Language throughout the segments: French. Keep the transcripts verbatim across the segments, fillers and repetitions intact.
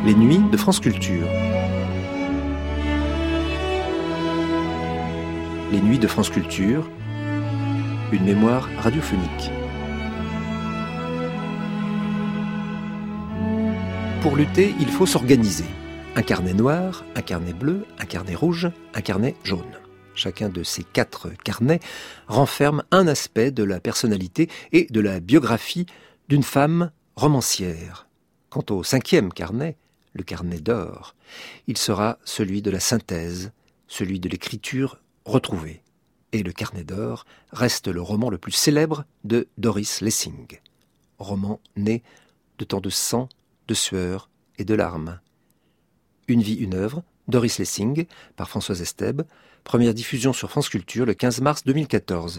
Les nuits de France Culture. Les nuits de France Culture, une mémoire radiophonique. Pour lutter, il faut s'organiser. Un carnet noir, un carnet bleu, un carnet rouge, un carnet jaune. Chacun de ces quatre carnets renferme un aspect de la personnalité et de la biographie d'une femme romancière. Quant au cinquième carnet, le carnet d'or, il sera celui de la synthèse, celui de l'écriture retrouvée. Et le carnet d'or reste le roman le plus célèbre de Doris Lessing. Roman né de tant de sang, de sueur et de larmes. Une vie, une œuvre, Doris Lessing, par Françoise Estèbe. Première diffusion sur France Culture le quinze mars deux mille quatorze.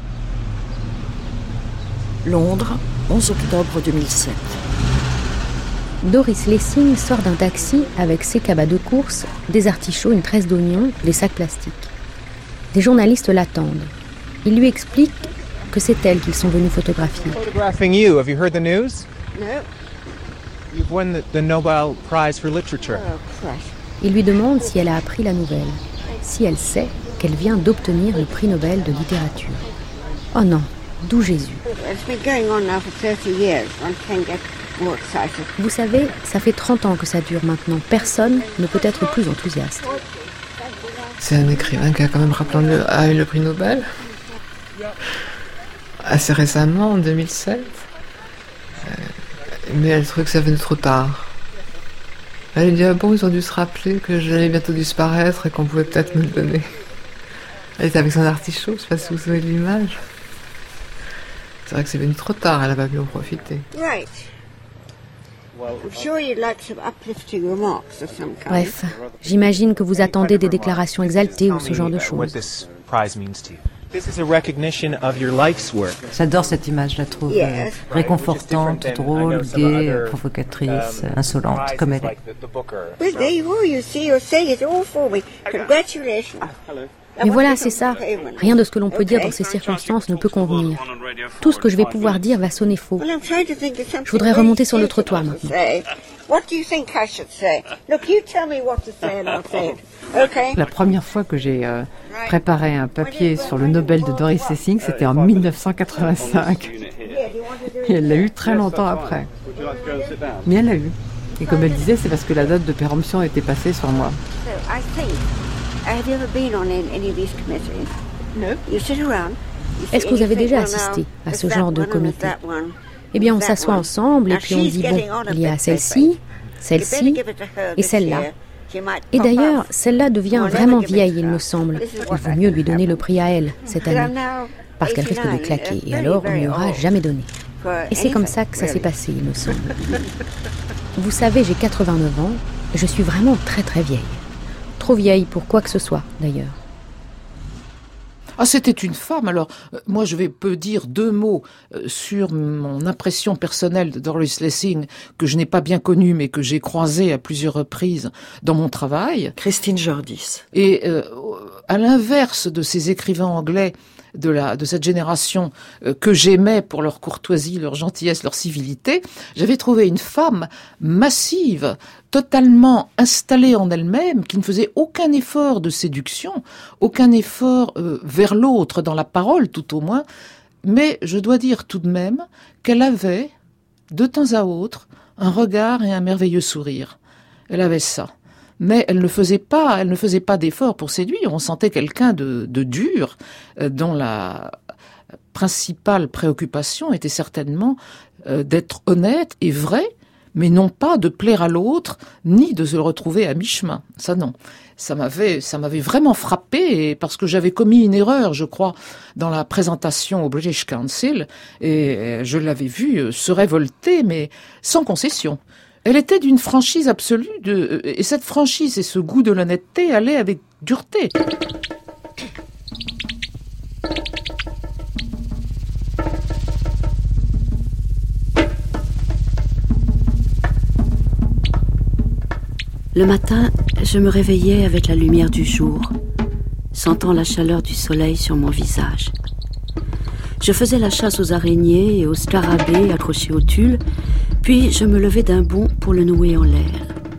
Londres, onze octobre deux mille sept. Doris Lessing sort d'un taxi avec ses cabas de course, des artichauts, une tresse d'oignons, des sacs plastiques. Des journalistes l'attendent. Ils lui expliquent que c'est elle qu'ils sont venus photographier. Photographing you. Have you heard the news? No. You've won the, the Nobel Prize for Literature. Oh, Christ. Il lui demande si elle a appris la nouvelle, si elle sait qu'elle vient d'obtenir le prix Nobel de littérature. Oh non, d'où Jésus. It's been going on now for thirty years. One can get more excited. Vous savez, ça fait trente ans que ça dure maintenant. Personne ne peut être plus enthousiaste. C'est un écrivain qui a quand même rappelé le, a eu le prix Nobel. Assez récemment, en deux mille sept. Euh, mais elle trouvait que ça venait trop tard. Elle dit, ah bon, ils ont dû se rappeler que j'allais bientôt disparaître et qu'on pouvait peut-être me le donner. Elle était avec son artichaut, je sais pas si vous vous souvenez de l'image. C'est vrai que c'est venu trop tard, elle n'a pas pu en profiter. Right. I'm sure you'd like some uplifting remarks of some kind. Bref, j'imagine que vous attendez des déclarations exaltées ou ce genre de choses. J'adore cette image, je la trouve euh, réconfortante, drôle, gaie, euh, provocatrice, euh, insolente, comme elle est. Well, there you are, you see, you're saying it all for me. Congratulations. Mais voilà, c'est ça. Rien de ce que l'on peut dire dans ces circonstances ne peut convenir. Tout ce que je vais pouvoir dire va sonner faux. Well, I'm trying to think of something. Je voudrais remonter sur le trottoir maintenant. What do you think I should say? Look, you tell me what to say and I'll say it. Okay? La première fois que j'ai euh, préparé un papier sur le Nobel de Doris Lessing, c'était en dix-neuf cent quatre-vingt-cinq. Et elle l'a eu très longtemps après. Mais elle l'a eu. Et comme elle disait, c'est parce que la date de péremption était passée sur moi. So, I think, have you ever been on any of these committees? No. You sit around. Est-ce que vous avez déjà assisté à ce genre de comité ? Eh bien, on s'assoit ensemble et puis on dit, bon, il y a celle-ci, celle-ci et celle-là. Et d'ailleurs, celle-là devient vraiment vieille, il me semble. Il vaut mieux lui donner le prix à elle, cette année, parce qu'elle risque de claquer, et alors on ne lui aura jamais donné. Et c'est comme ça que ça s'est passé, il me semble. Vous savez, j'ai quatre-vingt-neuf ans, et je suis vraiment très très vieille. Trop vieille pour quoi que ce soit, d'ailleurs. Ah, c'était une femme. Alors, euh, moi, je vais peu dire deux mots euh, sur mon impression personnelle de Doris Lessing, que je n'ai pas bien connue, mais que j'ai croisée à plusieurs reprises dans mon travail. Christine Jordis. Et euh, à l'inverse de ces écrivains anglais de la de cette génération euh, que j'aimais pour leur courtoisie, leur gentillesse, leur civilité, j'avais trouvé une femme massive, totalement installée en elle-même, qui ne faisait aucun effort de séduction, aucun effort euh, vers l'autre dans la parole tout au moins, mais je dois dire tout de même qu'elle avait, de temps à autre, un regard et un merveilleux sourire. Elle avait ça. Mais elle ne faisait pas, elle ne faisait pas d'effort pour séduire. On sentait quelqu'un de, de dur, euh, dont la principale préoccupation était certainement euh, d'être honnête et vrai, mais non pas de plaire à l'autre, ni de se retrouver à mi-chemin. Ça non. Ça m'avait, ça m'avait vraiment frappé, parce que j'avais commis une erreur, je crois, dans la présentation au British Council, et je l'avais vue se révolter, mais sans concession. Elle était d'une franchise absolue, de, et cette franchise et ce goût de l'honnêteté allaient avec dureté. Le matin, je me réveillais avec la lumière du jour, sentant la chaleur du soleil sur mon visage. Je faisais la chasse aux araignées et aux scarabées accrochés au tulle, puis je me levais d'un bond pour le nouer en l'air.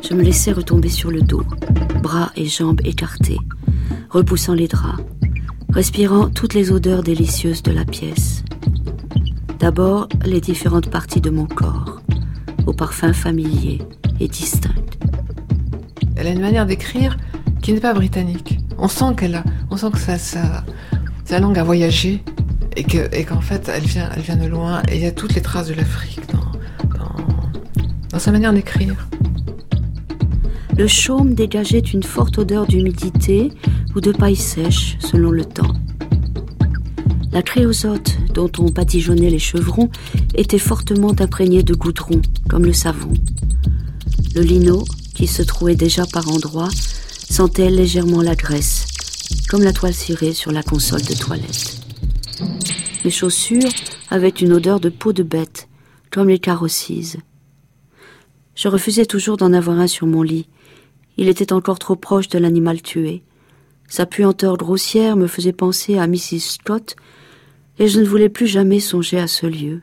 Je me laissais retomber sur le dos, bras et jambes écartés, repoussant les draps, respirant toutes les odeurs délicieuses de la pièce. D'abord, les différentes parties de mon corps, au parfum familier et distinct. Elle a une manière d'écrire qui n'est pas britannique. On sent qu'elle a, on sent que ça, ça, sa langue a voyagé et que, et qu'en fait, elle vient, elle vient de loin. Et il y a toutes les traces de l'Afrique dans, dans, dans sa manière d'écrire. Le chaume dégageait une forte odeur d'humidité ou de paille sèche, selon le temps. La créosote, dont on badigeonnait les chevrons, était fortement imprégnée de goudron, comme le savon. Le lino, qui se trouait déjà par endroits, sentait légèrement la graisse, comme la toile cirée sur la console de toilette. Mes chaussures avaient une odeur de peau de bête, comme les carrossises. Je refusais toujours d'en avoir un sur mon lit. Il était encore trop proche de l'animal tué. Sa puanteur grossière me faisait penser à missus Scott, et je ne voulais plus jamais songer à ce lieu.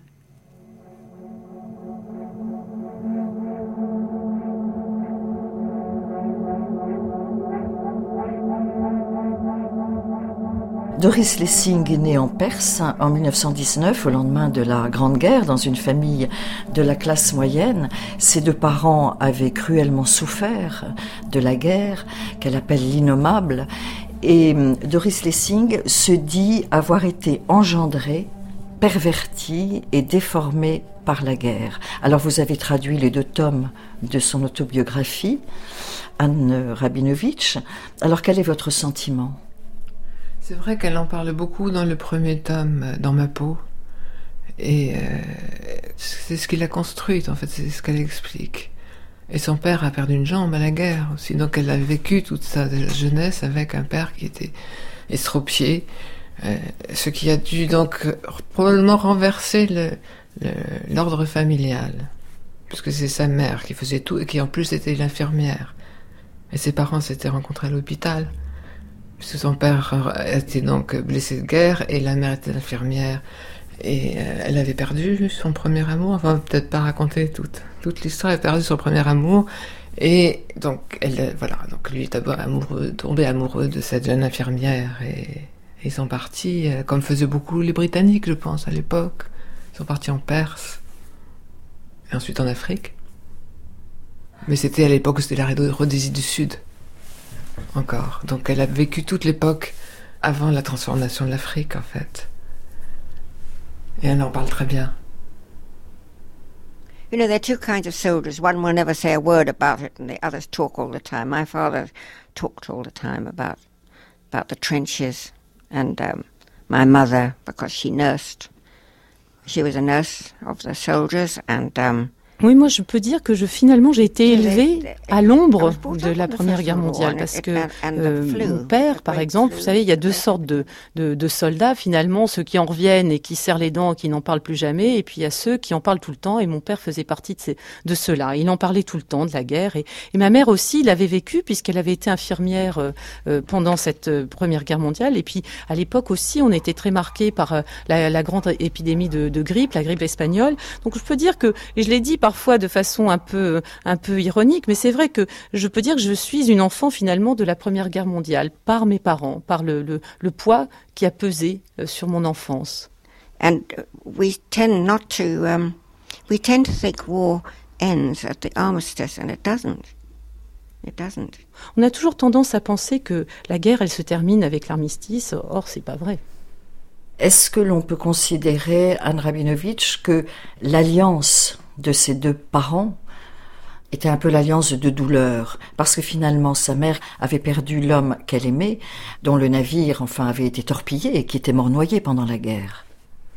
Doris Lessing est née en Perse en mille neuf cent dix-neuf, au lendemain de la Grande Guerre, dans une famille de la classe moyenne. Ses deux parents avaient cruellement souffert de la guerre, qu'elle appelle l'innommable. Et Doris Lessing se dit avoir été engendrée, pervertie et déformée par la guerre. Alors vous avez traduit les deux tomes de son autobiographie, Anne Rabinovitch. Alors quel est votre sentiment ? C'est vrai qu'elle en parle beaucoup dans le premier tome, Dans ma peau. Et euh, c'est ce qu'il a construit, en fait, c'est ce qu'elle explique. Et son père a perdu une jambe à la guerre aussi, donc elle a vécu toute sa jeunesse avec un père qui était estropié, euh, ce qui a dû donc probablement renverser le, le, l'ordre familial, puisque c'est sa mère qui faisait tout, et qui en plus était l'infirmière. Et ses parents s'étaient rencontrés à l'hôpital, puisque son père était donc blessé de guerre et la mère était infirmière. Et euh, elle avait perdu son premier amour, enfin peut-être pas raconter toute, toute l'histoire, elle a perdu son premier amour. Et donc, elle, voilà, donc lui est d'abord amoureux, tombé amoureux de cette jeune infirmière et, et ils sont partis, euh, comme faisaient beaucoup les Britanniques, je pense, à l'époque. Ils sont partis en Perse et ensuite en Afrique. Mais c'était à l'époque où c'était la Rhodésie du Sud, encore. Donc elle a vécu toute l'époque avant la transformation de l'Afrique, en fait. Et elle en parle très bien. You know, there are two kinds of soldiers. One will never say a word about it, and the others talk all the time. My father talked all the time about about the trenches, and um, my mother, because she nursed, she was a nurse of the soldiers, and um, oui, moi je peux dire que je, finalement j'ai été élevée à l'ombre de la Première Guerre mondiale parce que euh, mon père, par exemple, vous savez, il y a deux sortes de, de, de soldats finalement, ceux qui en reviennent et qui serrent les dents et qui n'en parlent plus jamais, et puis il y a ceux qui en parlent tout le temps, et mon père faisait partie de, ces, de ceux-là. Il en parlait tout le temps de la guerre, et, et ma mère aussi l'avait vécu puisqu'elle avait été infirmière euh, euh, pendant cette euh, Première Guerre mondiale, et puis à l'époque aussi on était très marqués par euh, la, la grande épidémie de, de grippe, la grippe espagnole. Donc je peux dire que, et je l'ai dit parfois de façon un peu, un peu ironique, mais c'est vrai que je peux dire que je suis une enfant finalement de la Première Guerre mondiale, par mes parents, par le, le, le poids qui a pesé sur mon enfance. And we tend not to, um, we tend to think war ends at the armistice, and it doesn't. It doesn't. On a toujours tendance à penser que la guerre, elle se termine avec l'armistice, or c'est pas vrai. Est-ce que l'on peut considérer, Anne Rabinovitch, que l'alliance de ses deux parents était un peu l'alliance de douleur, parce que finalement sa mère avait perdu l'homme qu'elle aimait, dont le navire enfin avait été torpillé et qui était mort noyé pendant la guerre?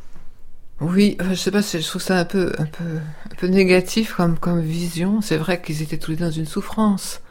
Oui, je sais pas, je trouve ça un peu, un peu, un peu négatif comme, comme vision. C'est vrai qu'ils étaient tous les deux dans une souffrance,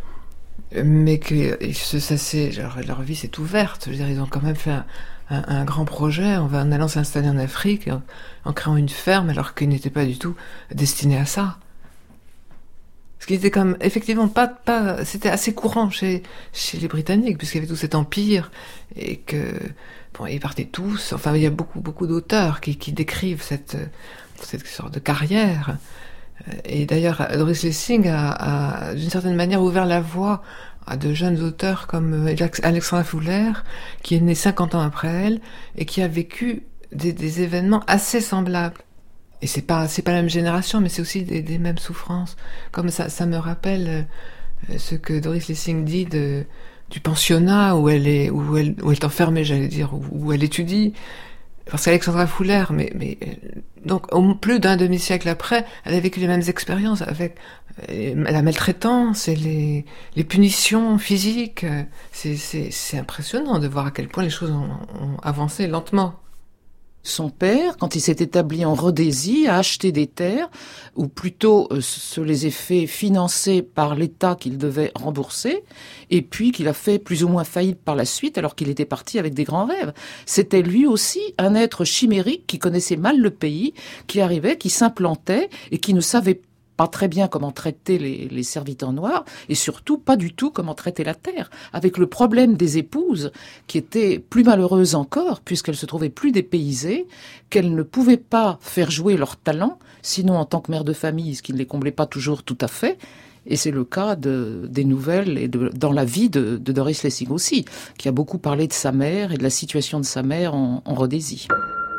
mais que ça, c'est, leur, leur vie s'est ouverte. Je veux dire, ils ont quand même fait un, un, un grand projet en, en allant s'installer en Afrique, en, en créant une ferme, alors qu'ils n'étaient pas du tout destinés à ça. Ce qui était comme, effectivement, pas, pas, c'était assez courant chez, chez les Britanniques, puisqu'il y avait tout cet empire, et que, bon, ils partaient tous, enfin, il y a beaucoup, beaucoup d'auteurs qui, qui décrivent cette, cette sorte de carrière. Et d'ailleurs, Doris Lessing a, a d'une certaine manière ouvert la voie à de jeunes auteurs comme Alexandra Fuller, qui est née cinquante ans après elle et qui a vécu des, des événements assez semblables. Et c'est pas c'est pas la même génération, mais c'est aussi des, des mêmes souffrances. Comme ça, ça me rappelle ce que Doris Lessing dit de du pensionnat où elle est où elle où elle est enfermée, j'allais dire, où, où elle étudie. Parce qu'Alexandra Fuller, mais, mais donc au plus d'un demi-siècle après, elle a vécu les mêmes expériences avec la maltraitance et les, les punitions physiques. C'est, c'est, c'est impressionnant de voir à quel point les choses ont, ont avancé lentement. Son père, quand il s'est établi en Rhodésie, a acheté des terres, ou plutôt euh, se les a fait financer par l'État qu'il devait rembourser, et puis qu'il a fait plus ou moins faillite par la suite, alors qu'il était parti avec des grands rêves. C'était lui aussi un être chimérique qui connaissait mal le pays, qui arrivait, qui s'implantait, et qui ne savait pas très bien comment traiter les, les serviteurs noirs, et surtout pas du tout comment traiter la terre, avec le problème des épouses, qui étaient plus malheureuses encore, puisqu'elles se trouvaient plus dépaysées, qu'elles ne pouvaient pas faire jouer leur talent, sinon en tant que mère de famille, ce qui ne les comblait pas toujours tout à fait. Et c'est le cas de, des nouvelles et de, dans la vie de, de Doris Lessing aussi, qui a beaucoup parlé de sa mère et de la situation de sa mère en, en Rhodésie.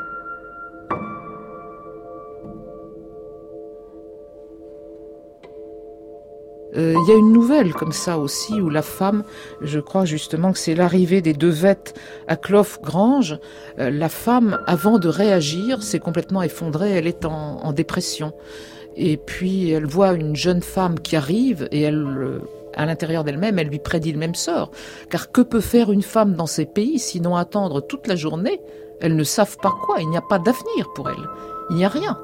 Il euh, y a une nouvelle comme ça aussi où la femme, je crois justement que c'est l'arrivée des deux Vettes à Clough-Grange, euh, la femme avant de réagir s'est complètement effondrée, elle est en, en dépression. Et puis elle voit une jeune femme qui arrive et elle, euh, à l'intérieur d'elle-même, elle lui prédit le même sort. Car que peut faire une femme dans ces pays sinon attendre toute la journée? Elles ne savent pas quoi, il n'y a pas d'avenir pour elles, il n'y a rien.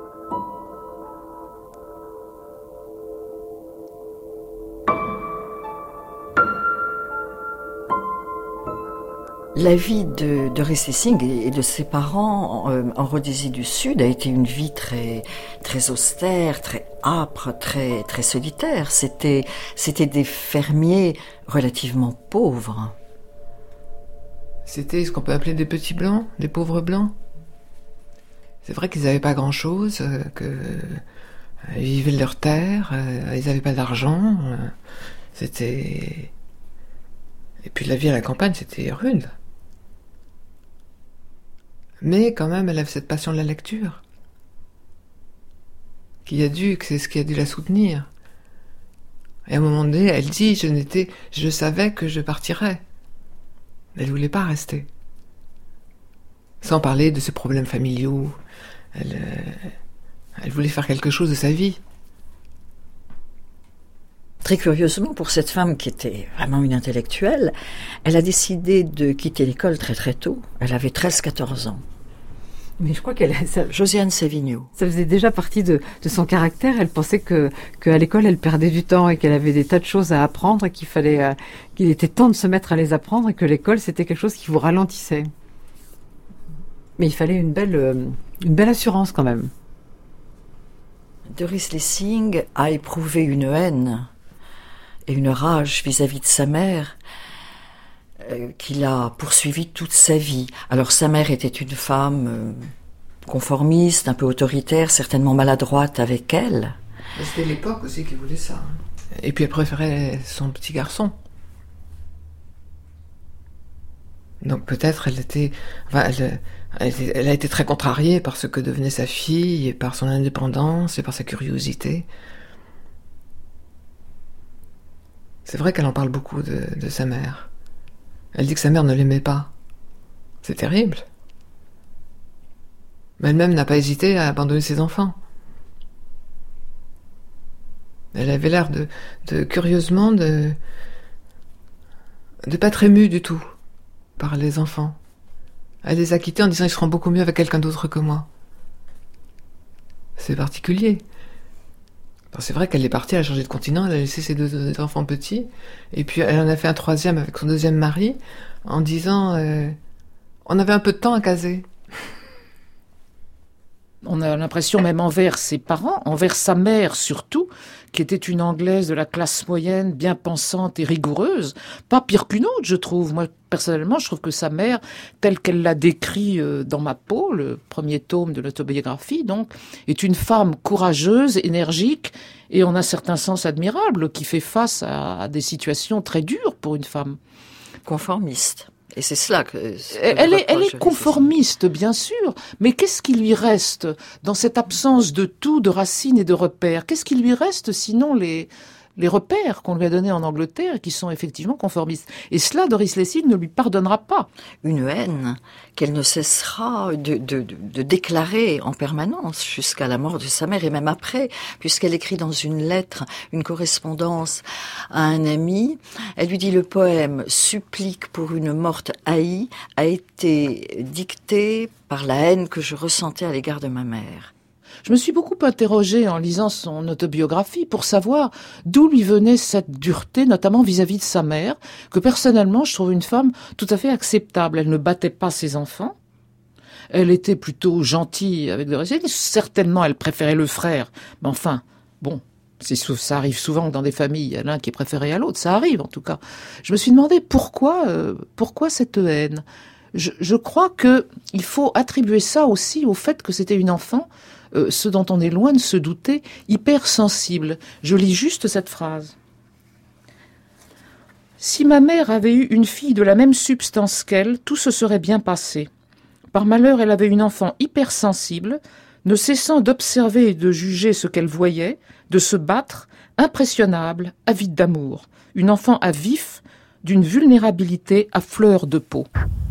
La vie de Doris Lessing et de ses parents en, en Rhodésie du Sud a été une vie très, très austère, très âpre, très, très solitaire. C'était, c'était des fermiers relativement pauvres. C'était ce qu'on peut appeler des petits blancs, des pauvres blancs. C'est vrai qu'ils n'avaient pas grand-chose, qu'ils vivaient de leur terre, ils n'avaient pas d'argent. C'était... Et puis la vie à la campagne, c'était rude. Mais quand même, elle avait cette passion de la lecture, qui a dû, que c'est ce qui a dû la soutenir. Et à un moment donné, elle dit, je n'étais, je savais que je partirais. Elle voulait pas rester. Sans parler de ses problèmes familiaux. Elle, euh, elle voulait faire quelque chose de sa vie. Très curieusement, pour cette femme qui était vraiment une intellectuelle, elle a décidé de quitter l'école très très tôt. Elle avait treize quatorze ans. Mais je crois qu'elle... Ça, Josiane Sévigno. Ça faisait déjà partie de, de son caractère. Elle pensait que qu'à l'école, elle perdait du temps et qu'elle avait des tas de choses à apprendre et qu'il fallait, euh, qu'il était temps de se mettre à les apprendre et que l'école, c'était quelque chose qui vous ralentissait. Mais il fallait une belle, euh, une belle assurance quand même. Doris Lessing a éprouvé une haine et une rage vis-à-vis de sa mère euh, qui l'a poursuivie toute sa vie. Alors sa mère était une femme euh, conformiste, un peu autoritaire, certainement maladroite avec elle. C'était l'époque aussi qui voulait ça. Et puis elle préférait son petit garçon. Donc peut-être elle était... Enfin, elle, elle, elle a été très contrariée par ce que devenait sa fille, et par son indépendance, et par sa curiosité. C'est vrai qu'elle en parle beaucoup de, de sa mère. Elle dit que sa mère ne l'aimait pas. C'est terrible. Mais elle-même n'a pas hésité à abandonner ses enfants. Elle avait l'air de, de curieusement, de de pas être émue du tout par les enfants. Elle les a quittés en disant ils seront beaucoup mieux avec quelqu'un d'autre que moi. C'est particulier. C'est vrai qu'elle est partie, elle a changé de continent, elle a laissé ses deux, deux enfants petits, et puis elle en a fait un troisième avec son deuxième mari, en disant euh, on avait un peu de temps à caser. On a l'impression même envers ses parents, envers sa mère surtout, qui était une Anglaise de la classe moyenne, bien pensante et rigoureuse, pas pire qu'une autre, je trouve. Moi, personnellement, je trouve que sa mère, telle qu'elle l'a décrit dans Ma peau, le premier tome de l'autobiographie, donc, est une femme courageuse, énergique et en un certain sens admirable, qui fait face à des situations très dures pour une femme. Conformiste. Et c'est cela que... Elle est, elle est conformiste, bien sûr, mais qu'est-ce qui lui reste dans cette absence de tout, de racines et de repères? Qu'est-ce qui lui reste sinon les, les repères qu'on lui a donnés en Angleterre et qui sont effectivement conformistes? Et cela, Doris Lessing ne lui pardonnera pas. Une haine qu'elle ne cessera de, de, de, de déclarer en permanence jusqu'à la mort de sa mère et même après, puisqu'elle écrit dans une lettre, une correspondance à un ami. Elle lui dit: le poème « Supplique pour une morte haïe » a été dicté par la haine que je ressentais à l'égard de ma mère. Je me suis beaucoup interrogée en lisant son autobiographie pour savoir d'où lui venait cette dureté, notamment vis-à-vis de sa mère, que personnellement je trouve une femme tout à fait acceptable. Elle ne battait pas ses enfants, elle était plutôt gentille avec Doris Lessing. Certainement elle préférait le frère, mais enfin, bon, c'est, ça arrive souvent dans des familles, il y en a un qui est préféré à l'autre, ça arrive en tout cas. Je me suis demandé pourquoi, euh, pourquoi cette haine. Je, je crois que il faut attribuer ça aussi au fait que c'était une enfant, Euh, ce dont on est loin de se douter, hypersensible. Je lis juste cette phrase. « Si ma mère avait eu une fille de la même substance qu'elle, tout se serait bien passé. Par malheur, elle avait une enfant hypersensible, ne cessant d'observer et de juger ce qu'elle voyait, de se battre, impressionnable, avide d'amour. Une enfant à vif, d'une vulnérabilité à fleur de peau. »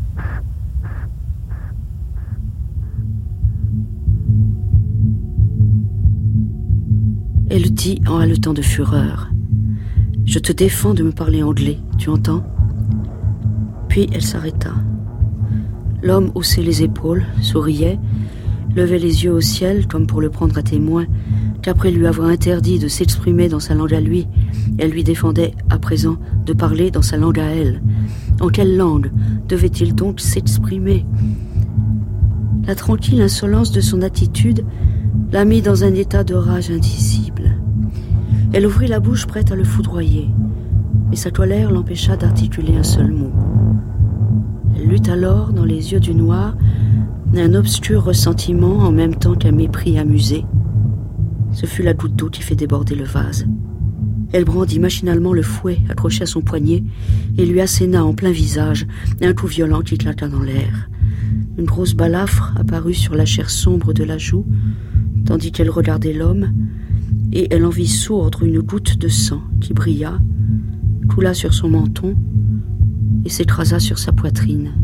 Elle dit en haletant de fureur: « Je te défends de me parler anglais, tu entends ?» Puis elle s'arrêta. L'homme haussait les épaules, souriait, levait les yeux au ciel comme pour le prendre à témoin qu'après lui avoir interdit de s'exprimer dans sa langue à lui, elle lui défendait à présent de parler dans sa langue à elle. En quelle langue devait-il donc s'exprimer? La tranquille insolence de son attitude l'a mis dans un état de rage indicible. Elle ouvrit la bouche prête à le foudroyer, mais sa colère l'empêcha d'articuler un seul mot. Elle lut alors dans les yeux du noir un obscur ressentiment en même temps qu'un mépris amusé. Ce fut la goutte d'eau qui fait déborder le vase. Elle brandit machinalement le fouet accroché à son poignet et lui asséna en plein visage un coup violent qui claqua dans l'air. Une grosse balafre apparut sur la chair sombre de la joue, tandis qu'elle regardait l'homme, et elle en vit sourdre une goutte de sang qui brilla, coula sur son menton et s'écrasa sur sa poitrine.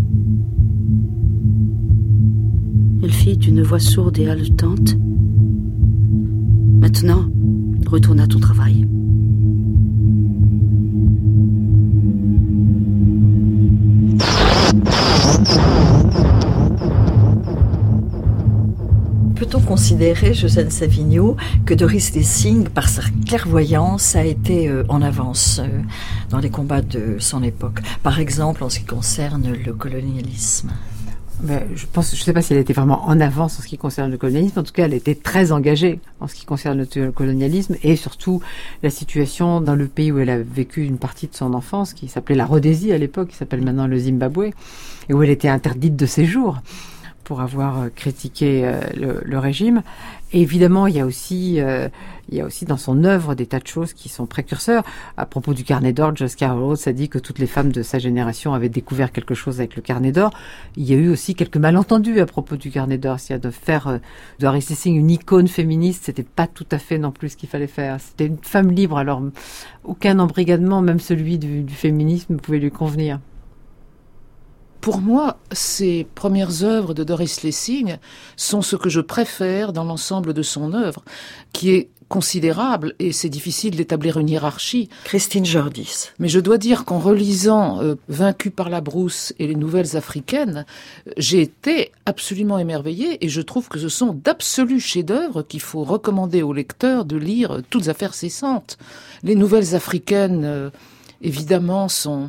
Elle fit d'une voix sourde et haletante: « Maintenant, retourne à ton travail. » Peut-on considérer, Josène Savigno, que Doris Lessing, par sa clairvoyance, a été euh, en avance euh, dans les combats de son époque, par exemple en ce qui concerne le colonialisme? Ben, je pense, je ne sais pas si elle était vraiment en avance en ce qui concerne le colonialisme. En tout cas, elle était très engagée en ce qui concerne le colonialisme et surtout la situation dans le pays où elle a vécu une partie de son enfance, qui s'appelait la Rhodésie à l'époque, qui s'appelle maintenant le Zimbabwe, et où elle était interdite de séjour pour avoir critiqué euh, le, le régime. Et évidemment, il y a aussi, euh, il y a aussi dans son œuvre des tas de choses qui sont précurseurs. À propos du carnet d'or, Oscar Rhodes a dit que toutes les femmes de sa génération avaient découvert quelque chose avec le carnet d'or. Il y a eu aussi quelques malentendus à propos du carnet d'or. S'il y a de faire euh, de Doris Lessing une icône féministe, c'était pas tout à fait non plus ce qu'il fallait faire. C'était une femme libre, alors aucun embrigadement, même celui du, du féminisme, ne pouvait lui convenir. Pour moi, ces premières œuvres de Doris Lessing sont ce que je préfère dans l'ensemble de son œuvre, qui est considérable et c'est difficile d'établir une hiérarchie. Christine Jordis. Mais je dois dire qu'en relisant euh, Vaincue par la brousse et les Nouvelles africaines, j'ai été absolument émerveillée et je trouve que ce sont d'absolus chefs-d'œuvre qu'il faut recommander aux lecteurs de lire euh, toutes affaires cessantes. Les Nouvelles africaines, euh, évidemment, sont...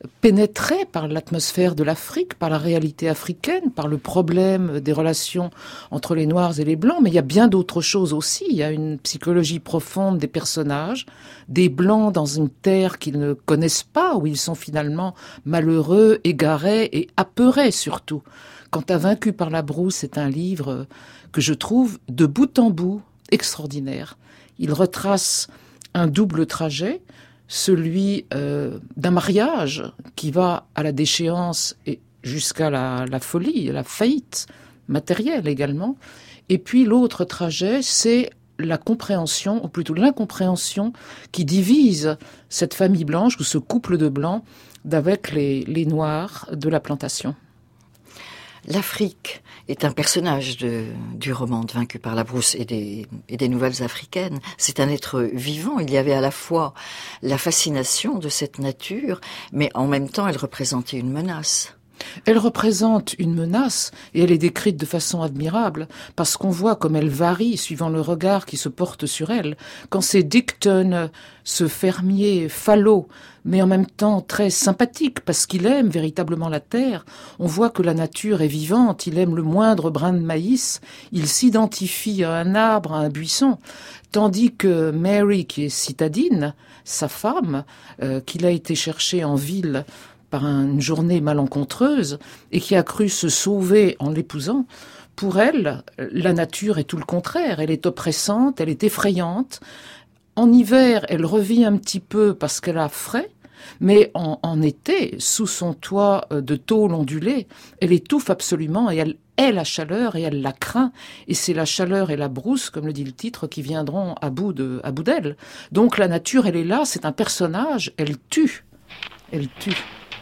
pénétré par l'atmosphère de l'Afrique, par la réalité africaine, par le problème des relations entre les Noirs et les Blancs, mais il y a bien d'autres choses aussi. Il y a une psychologie profonde des personnages, des Blancs dans une terre qu'ils ne connaissent pas, où ils sont finalement malheureux, égarés et apeurés surtout. Quant à Vaincu par la brousse, c'est un livre que je trouve de bout en bout extraordinaire. Il retrace un double trajet, celui euh, d'un mariage qui va à la déchéance et jusqu'à la, la folie, la faillite matérielle également. Et puis l'autre trajet, c'est la compréhension, ou plutôt l'incompréhension, qui divise cette famille blanche ou ce couple de blancs d'avec les, les noirs de la plantation. L'Afrique est un personnage de, du roman de Vaincu par la brousse et des, et des nouvelles africaines. C'est un être vivant. Il y avait à la fois la fascination de cette nature, mais en même temps, elle représentait une menace. Elle représente une menace et elle est décrite de façon admirable parce qu'on voit comme elle varie suivant le regard qui se porte sur elle. Quand c'est Dickton, ce fermier falot, mais en même temps très sympathique parce qu'il aime véritablement la terre, on voit que la nature est vivante, il aime le moindre brin de maïs, il s'identifie à un arbre, à un buisson, tandis que Mary, qui est citadine, sa femme, euh, qu'il a été chercher en ville par une journée malencontreuse et qui a cru se sauver en l'épousant, pour elle, la nature est tout le contraire. Elle est oppressante, elle est effrayante. En hiver, elle revit un petit peu parce qu'elle a frais, mais en, en été, sous son toit de tôle ondulée, elle étouffe absolument et elle est la chaleur et elle la craint. Et c'est la chaleur et la brousse, comme le dit le titre, qui viendront à bout de, à bout d'elle. Donc la nature, elle est là, c'est un personnage, elle tue. Elle tue.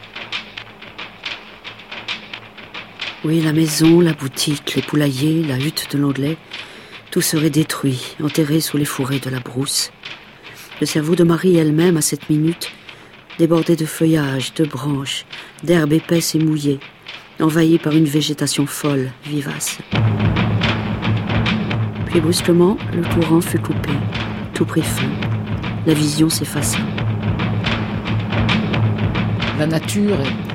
Oui, la maison, la boutique, les poulaillers, la hutte de l'Anglais, tout serait détruit, enterré sous les fourrés de la brousse. Le cerveau de Marie elle-même, à cette minute, débordait de feuillages, de branches, d'herbes épaisses et mouillées, envahi par une végétation folle, vivace. Puis brusquement, le courant fut coupé, tout prit fin. La vision s'effaça. La nature est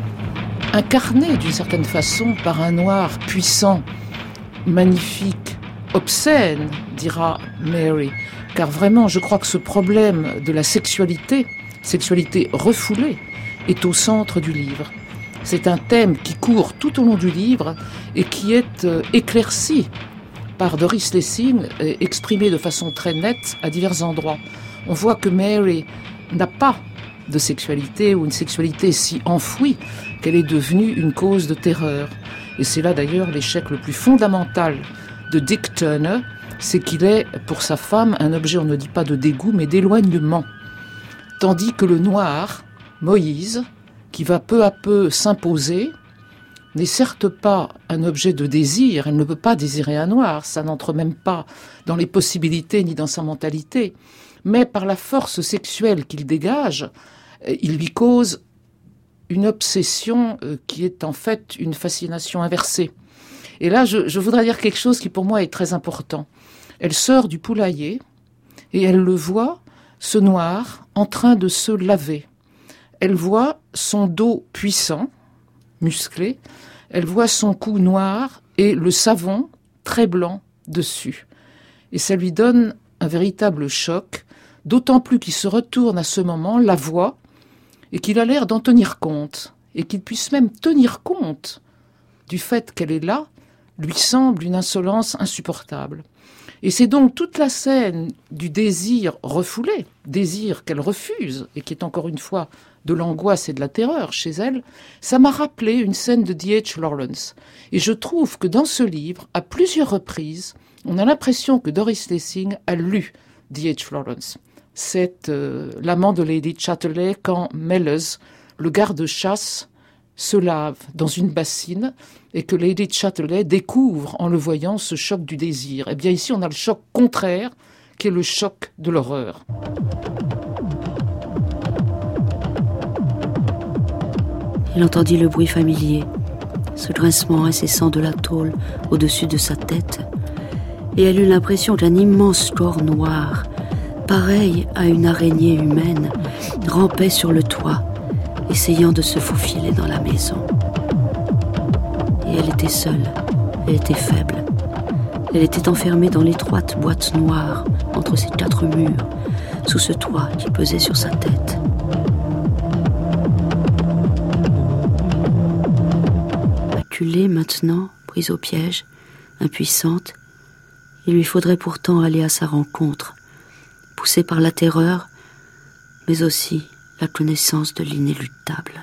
incarné d'une certaine façon par un noir puissant, magnifique, obscène, dira Mary. Car vraiment, je crois que ce problème de la sexualité, sexualité refoulée, est au centre du livre. C'est un thème qui court tout au long du livre et qui est euh, éclairci par Doris Lessing, euh, exprimé de façon très nette à divers endroits. On voit que Mary n'a pas de sexualité ou une sexualité si enfouie qu'elle est devenue une cause de terreur. Et c'est là d'ailleurs l'échec le plus fondamental de Dick Turner, c'est qu'il est pour sa femme un objet, on ne dit pas de dégoût, mais d'éloignement. Tandis que le noir, Moïse, qui va peu à peu s'imposer, n'est certes pas un objet de désir, elle ne peut pas désirer un noir, ça n'entre même pas dans les possibilités ni dans sa mentalité, mais par la force sexuelle qu'il dégage, il lui cause une obsession qui est en fait une fascination inversée. Et là, je, je voudrais dire quelque chose qui pour moi est très important. Elle sort du poulailler et elle le voit, ce noir, en train de se laver. Elle voit son dos puissant, musclé, elle voit son cou noir et le savon très blanc dessus. Et ça lui donne un véritable choc, d'autant plus qu'il se retourne à ce moment, la voit, et qu'il a l'air d'en tenir compte, et qu'il puisse même tenir compte du fait qu'elle est là, lui semble une insolence insupportable. Et c'est donc toute la scène du désir refoulé, désir qu'elle refuse, et qui est encore une fois de l'angoisse et de la terreur chez elle, ça m'a rappelé une scène de D H Lawrence. Et je trouve que dans ce livre, à plusieurs reprises, on a l'impression que Doris Lessing a lu D H Lawrence. C'est euh, l'amant de Lady Chatterley quand Mellors, le garde-chasse, se lave dans une bassine et que Lady Chatterley découvre en le voyant ce choc du désir. Eh bien ici on a le choc contraire qui est le choc de l'horreur. Il entendit le bruit familier, ce grincement incessant de la tôle au-dessus de sa tête, et elle eut l'impression d'un immense corps noir, pareil à une araignée humaine, rampait sur le toit, essayant de se faufiler dans la maison. Et elle était seule, elle était faible. Elle était enfermée dans l'étroite boîte noire, entre ces quatre murs, sous ce toit qui pesait sur sa tête. Acculée maintenant, prise au piège, impuissante, il lui faudrait pourtant aller à sa rencontre, poussée par la terreur, mais aussi la connaissance de l'inéluctable.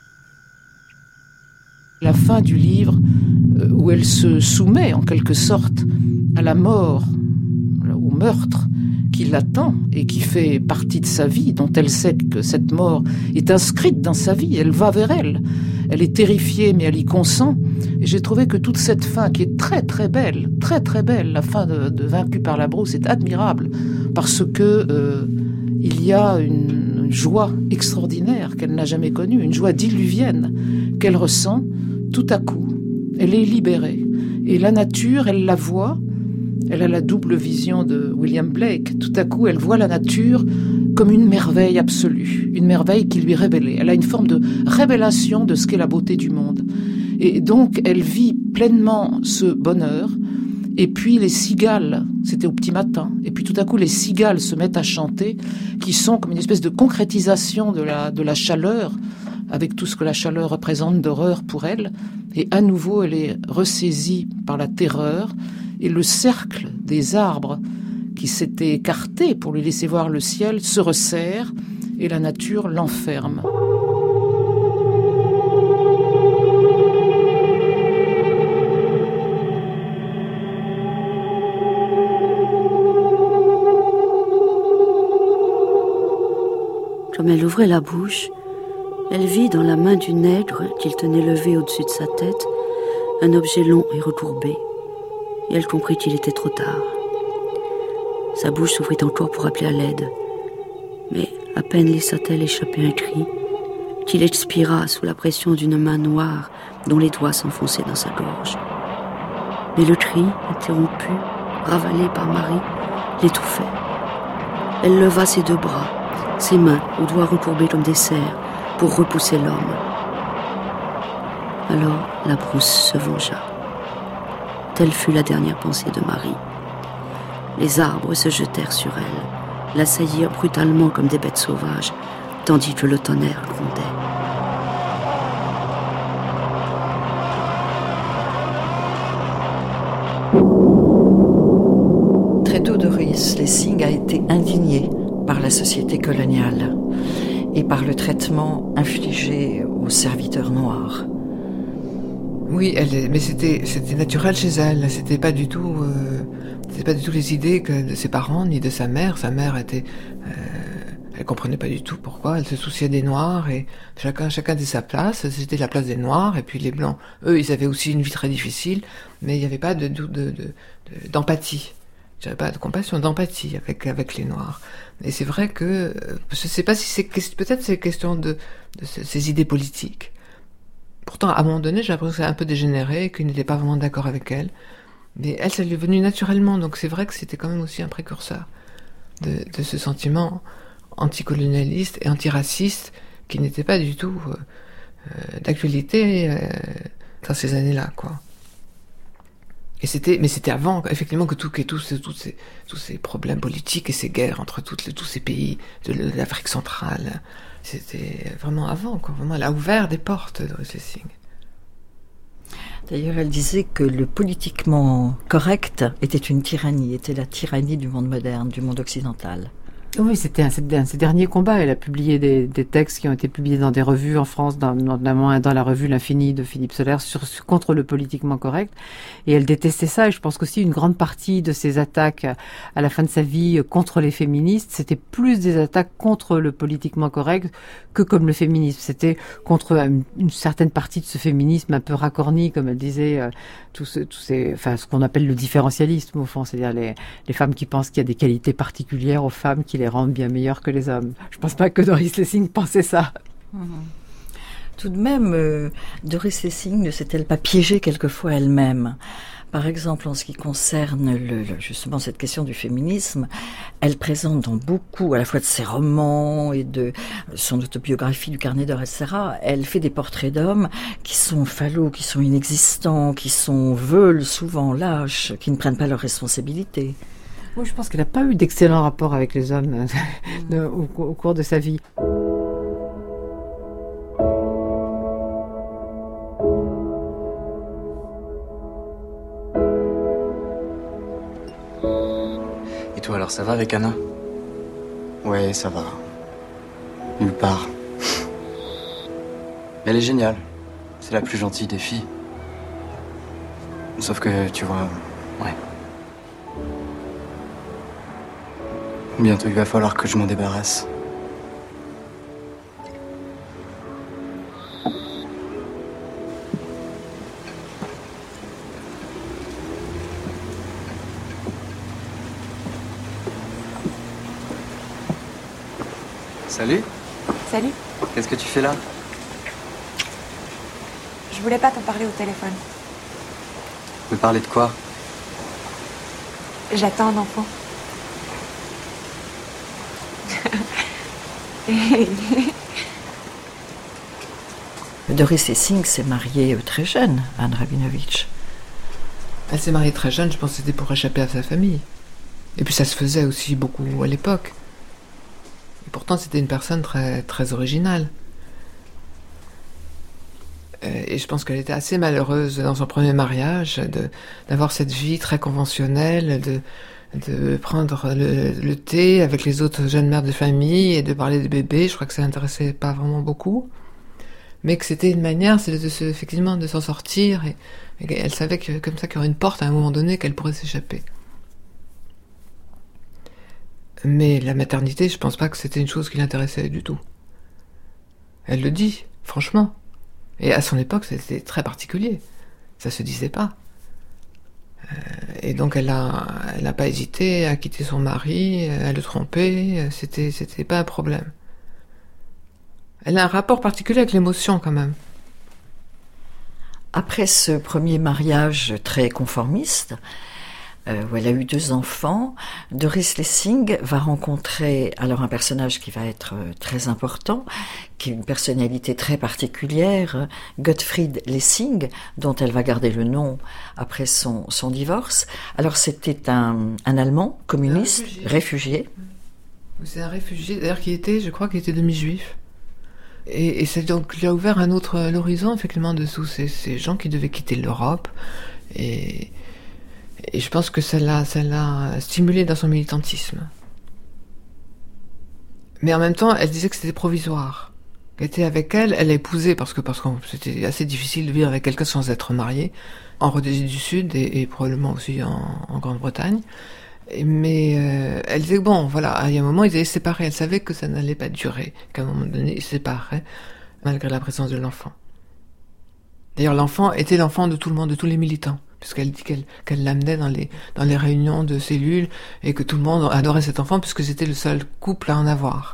La fin du livre, où elle se soumet en quelque sorte à la mort, au meurtre qui l'attend et qui fait partie de sa vie, dont elle sait que cette mort est inscrite dans sa vie, elle va vers elle. Elle est terrifiée, mais elle y consent. Et j'ai trouvé que toute cette fin, qui est très très belle, très très belle, la fin de, de Vaincu par la brousse, est admirable, parce que euh, il y a une, une joie extraordinaire qu'elle n'a jamais connue, une joie diluvienne qu'elle ressent tout à coup. Elle est libérée. Et la nature, elle la voit. Elle a la double vision de William Blake. Tout à coup, elle voit la nature comme une merveille absolue, une merveille qui lui est révélée. Elle a une forme de révélation de ce qu'est la beauté du monde. Et donc, elle vit pleinement ce bonheur. Et puis, les cigales, c'était au petit matin, et puis tout à coup, les cigales se mettent à chanter, qui sont comme une espèce de concrétisation de la, de la chaleur, avec tout ce que la chaleur représente d'horreur pour elle. Et à nouveau, elle est ressaisie par la terreur. Et le cercle des arbres qui s'était écarté pour lui laisser voir le ciel se resserre et la nature l'enferme. Comme elle ouvrait la bouche, elle vit dans la main du nègre qu'il tenait levé au-dessus de sa tête un objet long et recourbé. Et elle comprit qu'il était trop tard. Sa bouche s'ouvrit encore pour appeler à l'aide. Mais à peine laissa-t-elle échapper un cri qu'il expira sous la pression d'une main noire dont les doigts s'enfonçaient dans sa gorge. Mais le cri, interrompu, ravalé par Marie, l'étouffait. Elle leva ses deux bras, ses mains aux doigts recourbés comme des serres, pour repousser l'homme. Alors la brousse se vengea. Telle fut la dernière pensée de Marie. Les arbres se jetèrent sur elle, l'assaillirent brutalement comme des bêtes sauvages, tandis que le tonnerre grondait. Très tôt, Doris Lessing a été indignée par la société coloniale et par le traitement infligé aux serviteurs noirs. Oui, elle, mais c'était, c'était naturel chez elle. C'était pas du tout, euh, c'était pas du tout les idées que de ses parents ni de sa mère. Sa mère était, euh, elle comprenait pas du tout pourquoi. Elle se souciait des Noirs et chacun, chacun avait sa place. C'était la place des Noirs et puis les Blancs. Eux, ils avaient aussi une vie très difficile, mais il y avait pas de, de, de, de d'empathie. J'avais pas de compassion, d'empathie avec avec les Noirs. Et c'est vrai que je sais pas si c'est peut-être c'est question de, de ces idées politiques. Pourtant, à un moment donné, j'ai l'impression que c'est un peu dégénéré, qu'il n'était pas vraiment d'accord avec elle. Mais elle, ça lui est venu naturellement, donc c'est vrai que c'était quand même aussi un précurseur de, de ce sentiment anticolonialiste et antiraciste qui n'était pas du tout euh, euh, d'actualité euh, dans ces années-là, quoi. Et c'était, mais c'était avant, effectivement, que tout, que tous, tous ces, tous ces problèmes politiques et ces guerres entre toutes les, tous ces pays de l'Afrique centrale. C'était vraiment avant, quoi. Vraiment, elle a ouvert des portes, Doris Lessing. D'ailleurs, elle disait que le politiquement correct était une tyrannie, était la tyrannie du monde moderne, du monde occidental. Oui, c'était un, un de ses derniers combats. Elle a publié des, des textes qui ont été publiés dans des revues en France, dans, notamment dans la revue L'Infini de Philippe Sollers, sur, contre le politiquement correct. Et elle détestait ça. Et je pense qu'aussi une grande partie de ses attaques à la fin de sa vie contre les féministes, c'était plus des attaques contre le politiquement correct que comme le féminisme. C'était contre une, une certaine partie de ce féminisme un peu racorni, comme elle disait, euh, tout ce, tout ces, enfin, ce qu'on appelle le différentialisme au fond, c'est-à-dire les, les femmes qui pensent qu'il y a des qualités particulières aux femmes qui les rendent bien meilleures que les hommes. Je pense pas que Doris Lessing pensait ça. Mmh. Tout de même, euh, Doris Lessing ne s'est-elle pas piégée quelquefois elle-même? Par exemple, en ce qui concerne le, le, justement cette question du féminisme, elle présente dans beaucoup, à la fois de ses romans et de son autobiographie du carnet d'heures, et cetera, elle fait des portraits d'hommes qui sont fallot, qui sont inexistants, qui sont veules, souvent lâches, qui ne prennent pas leurs responsabilités. Moi, je pense qu'elle n'a pas eu d'excellents rapports avec les hommes euh, au, au cours de sa vie. Et toi, alors, ça va avec Anna ? Ouais, ça va. Nulle part. Elle est géniale. C'est la plus gentille des filles. Sauf que, tu vois, ouais. Bientôt, il va falloir que je m'en débarrasse. Salut. Salut. Qu'est-ce que tu fais là ? Je voulais pas t'en parler au téléphone. Me parler de quoi ? J'attends un enfant. Doris Lessing s'est mariée très jeune, Anne Rabinovitch. Elle s'est mariée très jeune, je pense que c'était pour échapper à sa famille. Et puis ça se faisait aussi beaucoup à l'époque. Et pourtant, c'était une personne très, très originale. Et je pense qu'elle était assez malheureuse dans son premier mariage, de, d'avoir cette vie très conventionnelle, de, de prendre le, le thé avec les autres jeunes mères de famille et de parler des bébés. Je crois que ça l'intéressait pas vraiment beaucoup. Mais que c'était une manière, c'est de se, effectivement, de s'en sortir. Et, et elle savait que, comme ça, qu'il y aurait une porte à un moment donné, qu'elle pourrait s'échapper. Mais la maternité, je pense pas que c'était une chose qui l'intéressait du tout. Elle le dit, franchement. Et à son époque, c'était très particulier. Ça se disait pas. Euh, et donc, elle a, elle a pas hésité à quitter son mari, à le tromper. C'était, c'était pas un problème. Elle a un rapport particulier avec l'émotion, quand même. Après ce premier mariage très conformiste, euh, où elle a eu deux enfants, Doris Lessing va rencontrer alors un personnage qui va être très important, qui est une personnalité très particulière, Gottfried Lessing, dont elle va garder le nom après son, son divorce. Alors c'était un, un Allemand communiste, un réfugié. réfugié. C'est un réfugié, d'ailleurs qui était, je crois qu'il était demi-juif. Et, et c'est donc lui a ouvert un autre l'horizon, effectivement, de tous ces, ces gens qui devaient quitter l'Europe. Et, et je pense que ça l'a, ça l'a stimulé dans son militantisme. Mais en même temps, elle disait que c'était provisoire. Elle était avec elle, elle l'a épousée parce que, parce que c'était assez difficile de vivre avec quelqu'un sans être marié, en Rhodésie du Sud et, et probablement aussi en, en Grande-Bretagne. Mais euh, elle disait que bon, voilà, il y a un moment, ils allaient se séparer. Elle savait que ça n'allait pas durer, qu'à un moment donné, ils se séparaient, malgré la présence de l'enfant. D'ailleurs, l'enfant était l'enfant de tout le monde, de tous les militants, puisqu'elle dit qu'elle, qu'elle l'amenait dans les, dans les réunions de cellules, et que tout le monde adorait cet enfant, puisque c'était le seul couple à en avoir.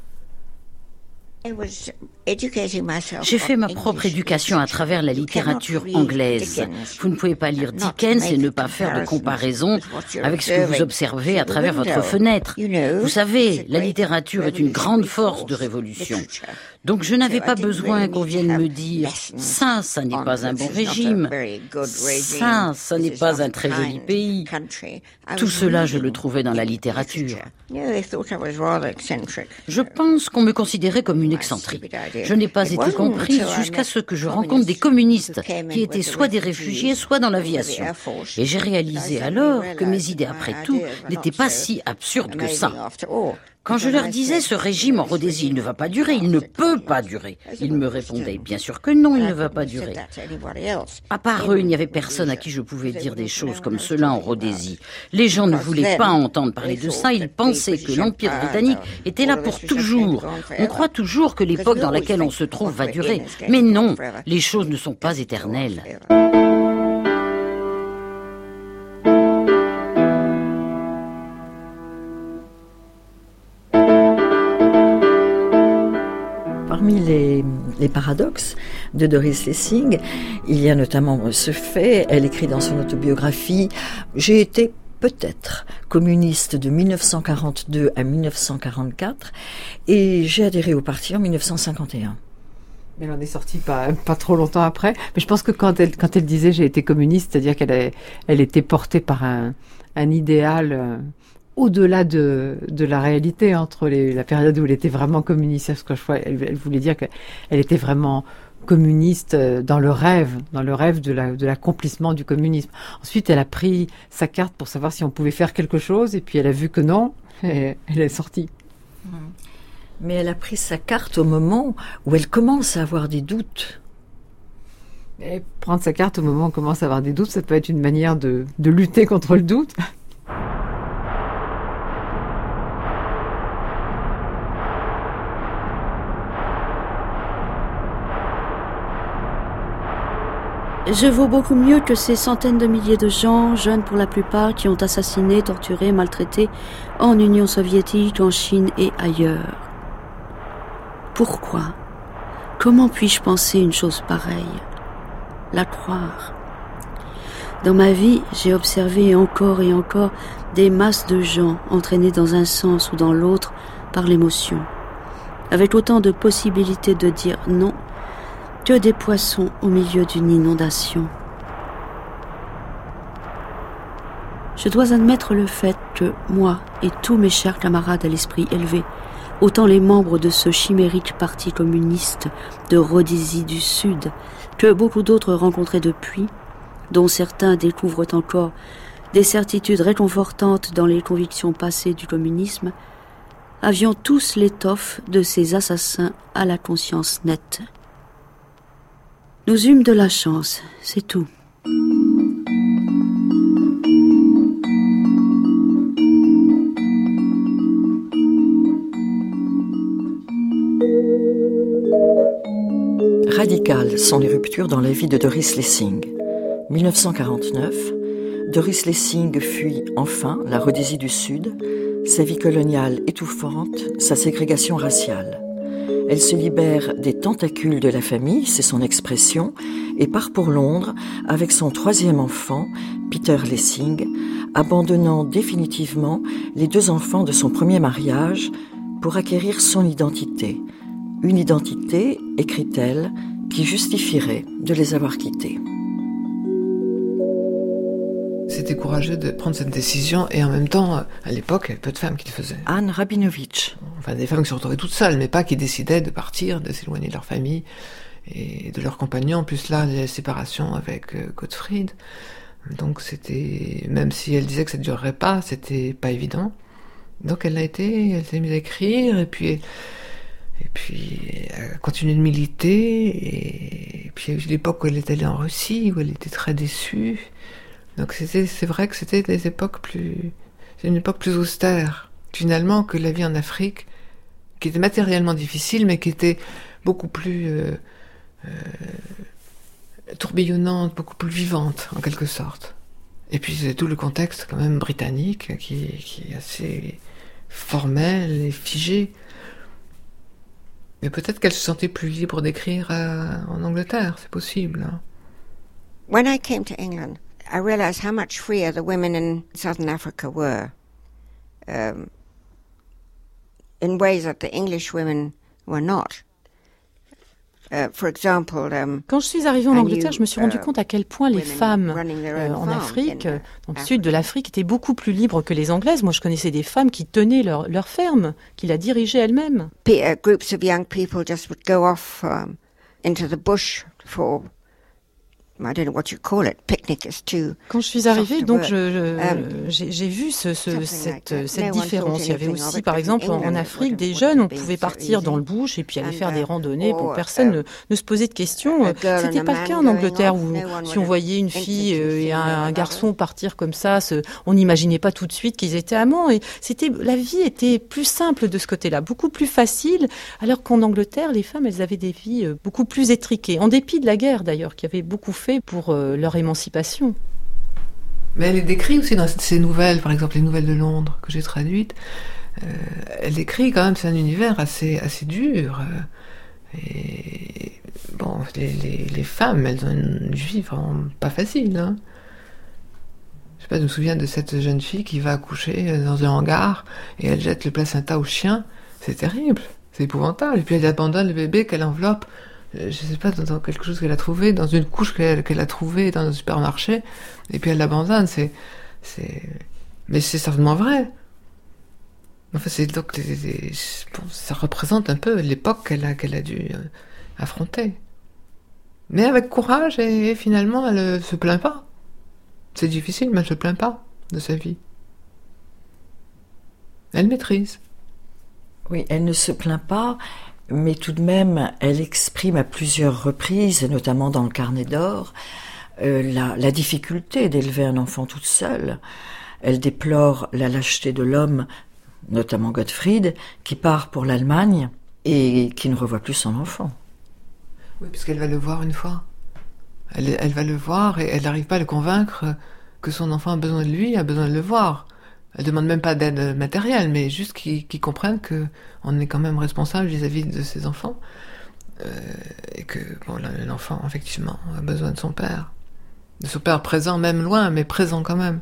J'ai fait ma propre éducation à travers la littérature anglaise. Vous ne pouvez pas lire Dickens et ne pas faire de comparaison avec ce que vous observez à travers votre fenêtre. Vous savez, la littérature est une grande force de révolution. Donc je n'avais pas besoin qu'on vienne me dire « ça, ça n'est pas un bon régime »,« ça, ça n'est pas un très joli pays ». Tout cela, je le trouvais dans la littérature. Je pense qu'on me considérait comme une excentrique. Je n'ai pas été comprise jusqu'à ce que je rencontre des communistes qui étaient soit des réfugiés, soit dans l'aviation. Et j'ai réalisé alors que mes idées, après tout, n'étaient pas si absurdes que ça. Quand je leur disais « ce régime en Rhodésie, il ne va pas durer, il ne peut pas durer », ils me répondaient « bien sûr que non, il ne va pas durer ». À part eux, il n'y avait personne à qui je pouvais dire des choses comme cela en Rhodésie. Les gens ne voulaient pas entendre parler de ça, ils pensaient que l'Empire britannique était là pour toujours. On croit toujours que l'époque dans laquelle on se trouve va durer. Mais non, les choses ne sont pas éternelles. Parmi les les paradoxes de Doris Lessing. Il y a notamment ce fait, elle écrit dans son autobiographie « J'ai été peut-être communiste de dix-neuf cent quarante-deux à dix-neuf cent quarante-quatre et j'ai adhéré au parti en dix-neuf cent cinquante et un ». Mais elle en est sortie pas, pas trop longtemps après. Mais je pense que quand elle, quand elle disait « j'ai été communiste », c'est-à-dire qu'elle est, elle était portée par un, un idéal euh, au-delà de, de la réalité, entre les, la période où elle était vraiment communiste. Parce que je crois, elle, elle voulait dire qu'elle était vraiment communiste dans le rêve, dans le rêve de, la, de l'accomplissement du communisme. Ensuite, elle a pris sa carte pour savoir si on pouvait faire quelque chose, et puis elle a vu que non, et elle est sortie. Mais elle a pris sa carte au moment où elle commence à avoir des doutes. Et prendre sa carte au moment où on commence à avoir des doutes, ça peut être une manière de, de lutter contre le doute. Je vaux beaucoup mieux que ces centaines de milliers de gens, jeunes pour la plupart, qui ont assassiné, torturé, maltraité en Union soviétique, en Chine et ailleurs. Pourquoi ? Comment puis-je penser une chose pareille ? La croire. Dans ma vie, j'ai observé encore et encore des masses de gens entraînés dans un sens ou dans l'autre par l'émotion, avec autant de possibilités de dire non que des poissons au milieu d'une inondation. Je dois admettre le fait que moi et tous mes chers camarades à l'esprit élevé, autant les membres de ce chimérique parti communiste de Rhodésie du Sud que beaucoup d'autres rencontrés depuis, dont certains découvrent encore des certitudes réconfortantes dans les convictions passées du communisme, avions tous l'étoffe de ces assassins à la conscience nette. Nous eûmes de la chance, c'est tout. Radicales sont les ruptures dans la vie de Doris Lessing. dix-neuf cent quarante-neuf, Doris Lessing fuit enfin la Rhodésie du Sud, sa vie coloniale étouffante, sa ségrégation raciale. Elle se libère des tentacules de la famille, c'est son expression, et part pour Londres avec son troisième enfant, Peter Lessing, abandonnant définitivement les deux enfants de son premier mariage pour acquérir son identité. Une identité, écrit-elle, qui justifierait de les avoir quittés. C'était courageux de prendre cette décision, et en même temps, à l'époque, il y avait peu de femmes qui le faisaient. Anne Rabinovitch. Enfin, des femmes qui se retrouvaient toutes seules, mais pas qui décidaient de partir, de s'éloigner de leur famille et de leurs compagnons. En plus, là, la séparation avec euh, Gottfried. Donc, c'était, même si elle disait que ça ne durerait pas, c'était pas évident. Donc, elle a été, elle s'est mise à écrire, et puis, et puis, elle a continué de militer, et, et puis, il y a eu l'époque où elle est allée en Russie, où elle était très déçue. Donc c'était, c'est vrai que c'était des époques plus, c'est une époque plus austère, finalement, que la vie en Afrique, qui était matériellement difficile, mais qui était beaucoup plus euh, euh, tourbillonnante, beaucoup plus vivante, en quelque sorte. Et puis c'est tout le contexte, quand même, britannique, qui, qui est assez formel et figé. Mais peut-être qu'elle se sentait plus libre d'écrire à, en Angleterre, c'est possible. Hein. When I came to England, I realized how much freer the women in Southern Africa were, um, in ways that the English women were not. Uh, for example, um, Quand je suis arrivée en Angleterre, je me suis rendu compte à quel point les femmes euh, en Afrique, dans le sud de l'Afrique, étaient beaucoup plus libres que les Anglaises. Moi, je connaissais des femmes qui tenaient leur, leur ferme, qui la dirigeaient elles-mêmes. P- uh, groups of young people just would go off um, into the bush for... I don't know what you call it. Picnic is too. Quand je suis arrivée, donc je, je, um, j'ai, j'ai vu ce, ce, cette, like cette différence. Il y avait aussi, par exemple, en, en Afrique, des jeunes, on pouvait partir dans le bush et puis aller faire des randonnées. Bon, personne ne, ne se posait de questions. C'était pas le cas en Angleterre où, si on voyait une fille et un, un garçon partir comme ça, ce, on n'imaginait pas tout de suite qu'ils étaient amants. Et c'était, la vie était plus simple de ce côté-là, beaucoup plus facile. Alors qu'en Angleterre, les femmes, elles avaient des vies beaucoup plus étriquées, en dépit de la guerre d'ailleurs, qui avait beaucoup fait pour euh, leur émancipation. Mais elle est décrite aussi dans ses nouvelles, par exemple les nouvelles de Londres que j'ai traduites. Euh, elle décrit quand même, c'est un univers assez, assez dur. Et bon, les, les, les femmes, elles ont une vie vraiment pas facile. Hein. Je sais pas, je me souviens de cette jeune fille qui va accoucher dans un hangar et elle jette le placenta au chien. C'est terrible, c'est épouvantable. Et puis elle abandonne le bébé qu'elle enveloppe, je sais pas, dans quelque chose qu'elle a trouvé, dans une couche qu'elle, qu'elle a trouvée dans un supermarché. Et puis elle l'abandonne. C'est, c'est... Mais c'est certainement vrai. Enfin, c'est donc les, les, bon, ça représente un peu l'époque qu'elle a, qu'elle a dû euh, affronter. Mais avec courage et, et finalement, elle ne se plaint pas. C'est difficile, mais elle ne se plaint pas de sa vie. Elle maîtrise. Oui, elle ne se plaint pas, mais tout de même, elle exprime à plusieurs reprises, notamment dans le Carnet d'or, euh, la, la difficulté d'élever un enfant toute seule. Elle déplore la lâcheté de l'homme, notamment Gottfried, qui part pour l'Allemagne et qui ne revoit plus son enfant. Oui, puisqu'elle va le voir une fois. Elle, elle va le voir et elle n'arrive pas à le convaincre que son enfant a besoin de lui, a besoin de le voir. Elle demande même pas d'aide matérielle, mais juste qu'il, qu'il comprenne qu'on est quand même responsable vis-à-vis de ses enfants. Euh, et que bon, l'enfant, effectivement, a besoin de son père. De son père présent, même loin, mais présent quand même.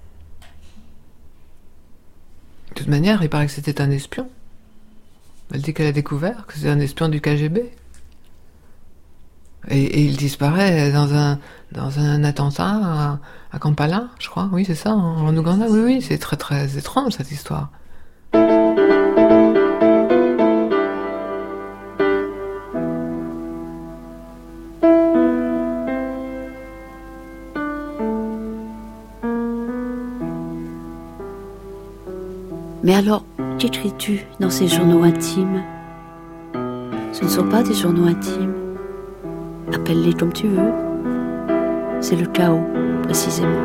De toute manière, il paraît que c'était un espion. Elle dit qu'elle a découvert que c'est un espion du K G B. Et, et il disparaît dans un, dans un attentat à, à Kampala, je crois. Oui, c'est ça, en, en Ouganda. Oui, oui, c'est très, très étrange, cette histoire. Mais alors, qu'écris-tu dans ces journaux intimes? Ce ne sont pas des journaux intimes. Appelle-les comme tu veux. C'est le chaos, précisément.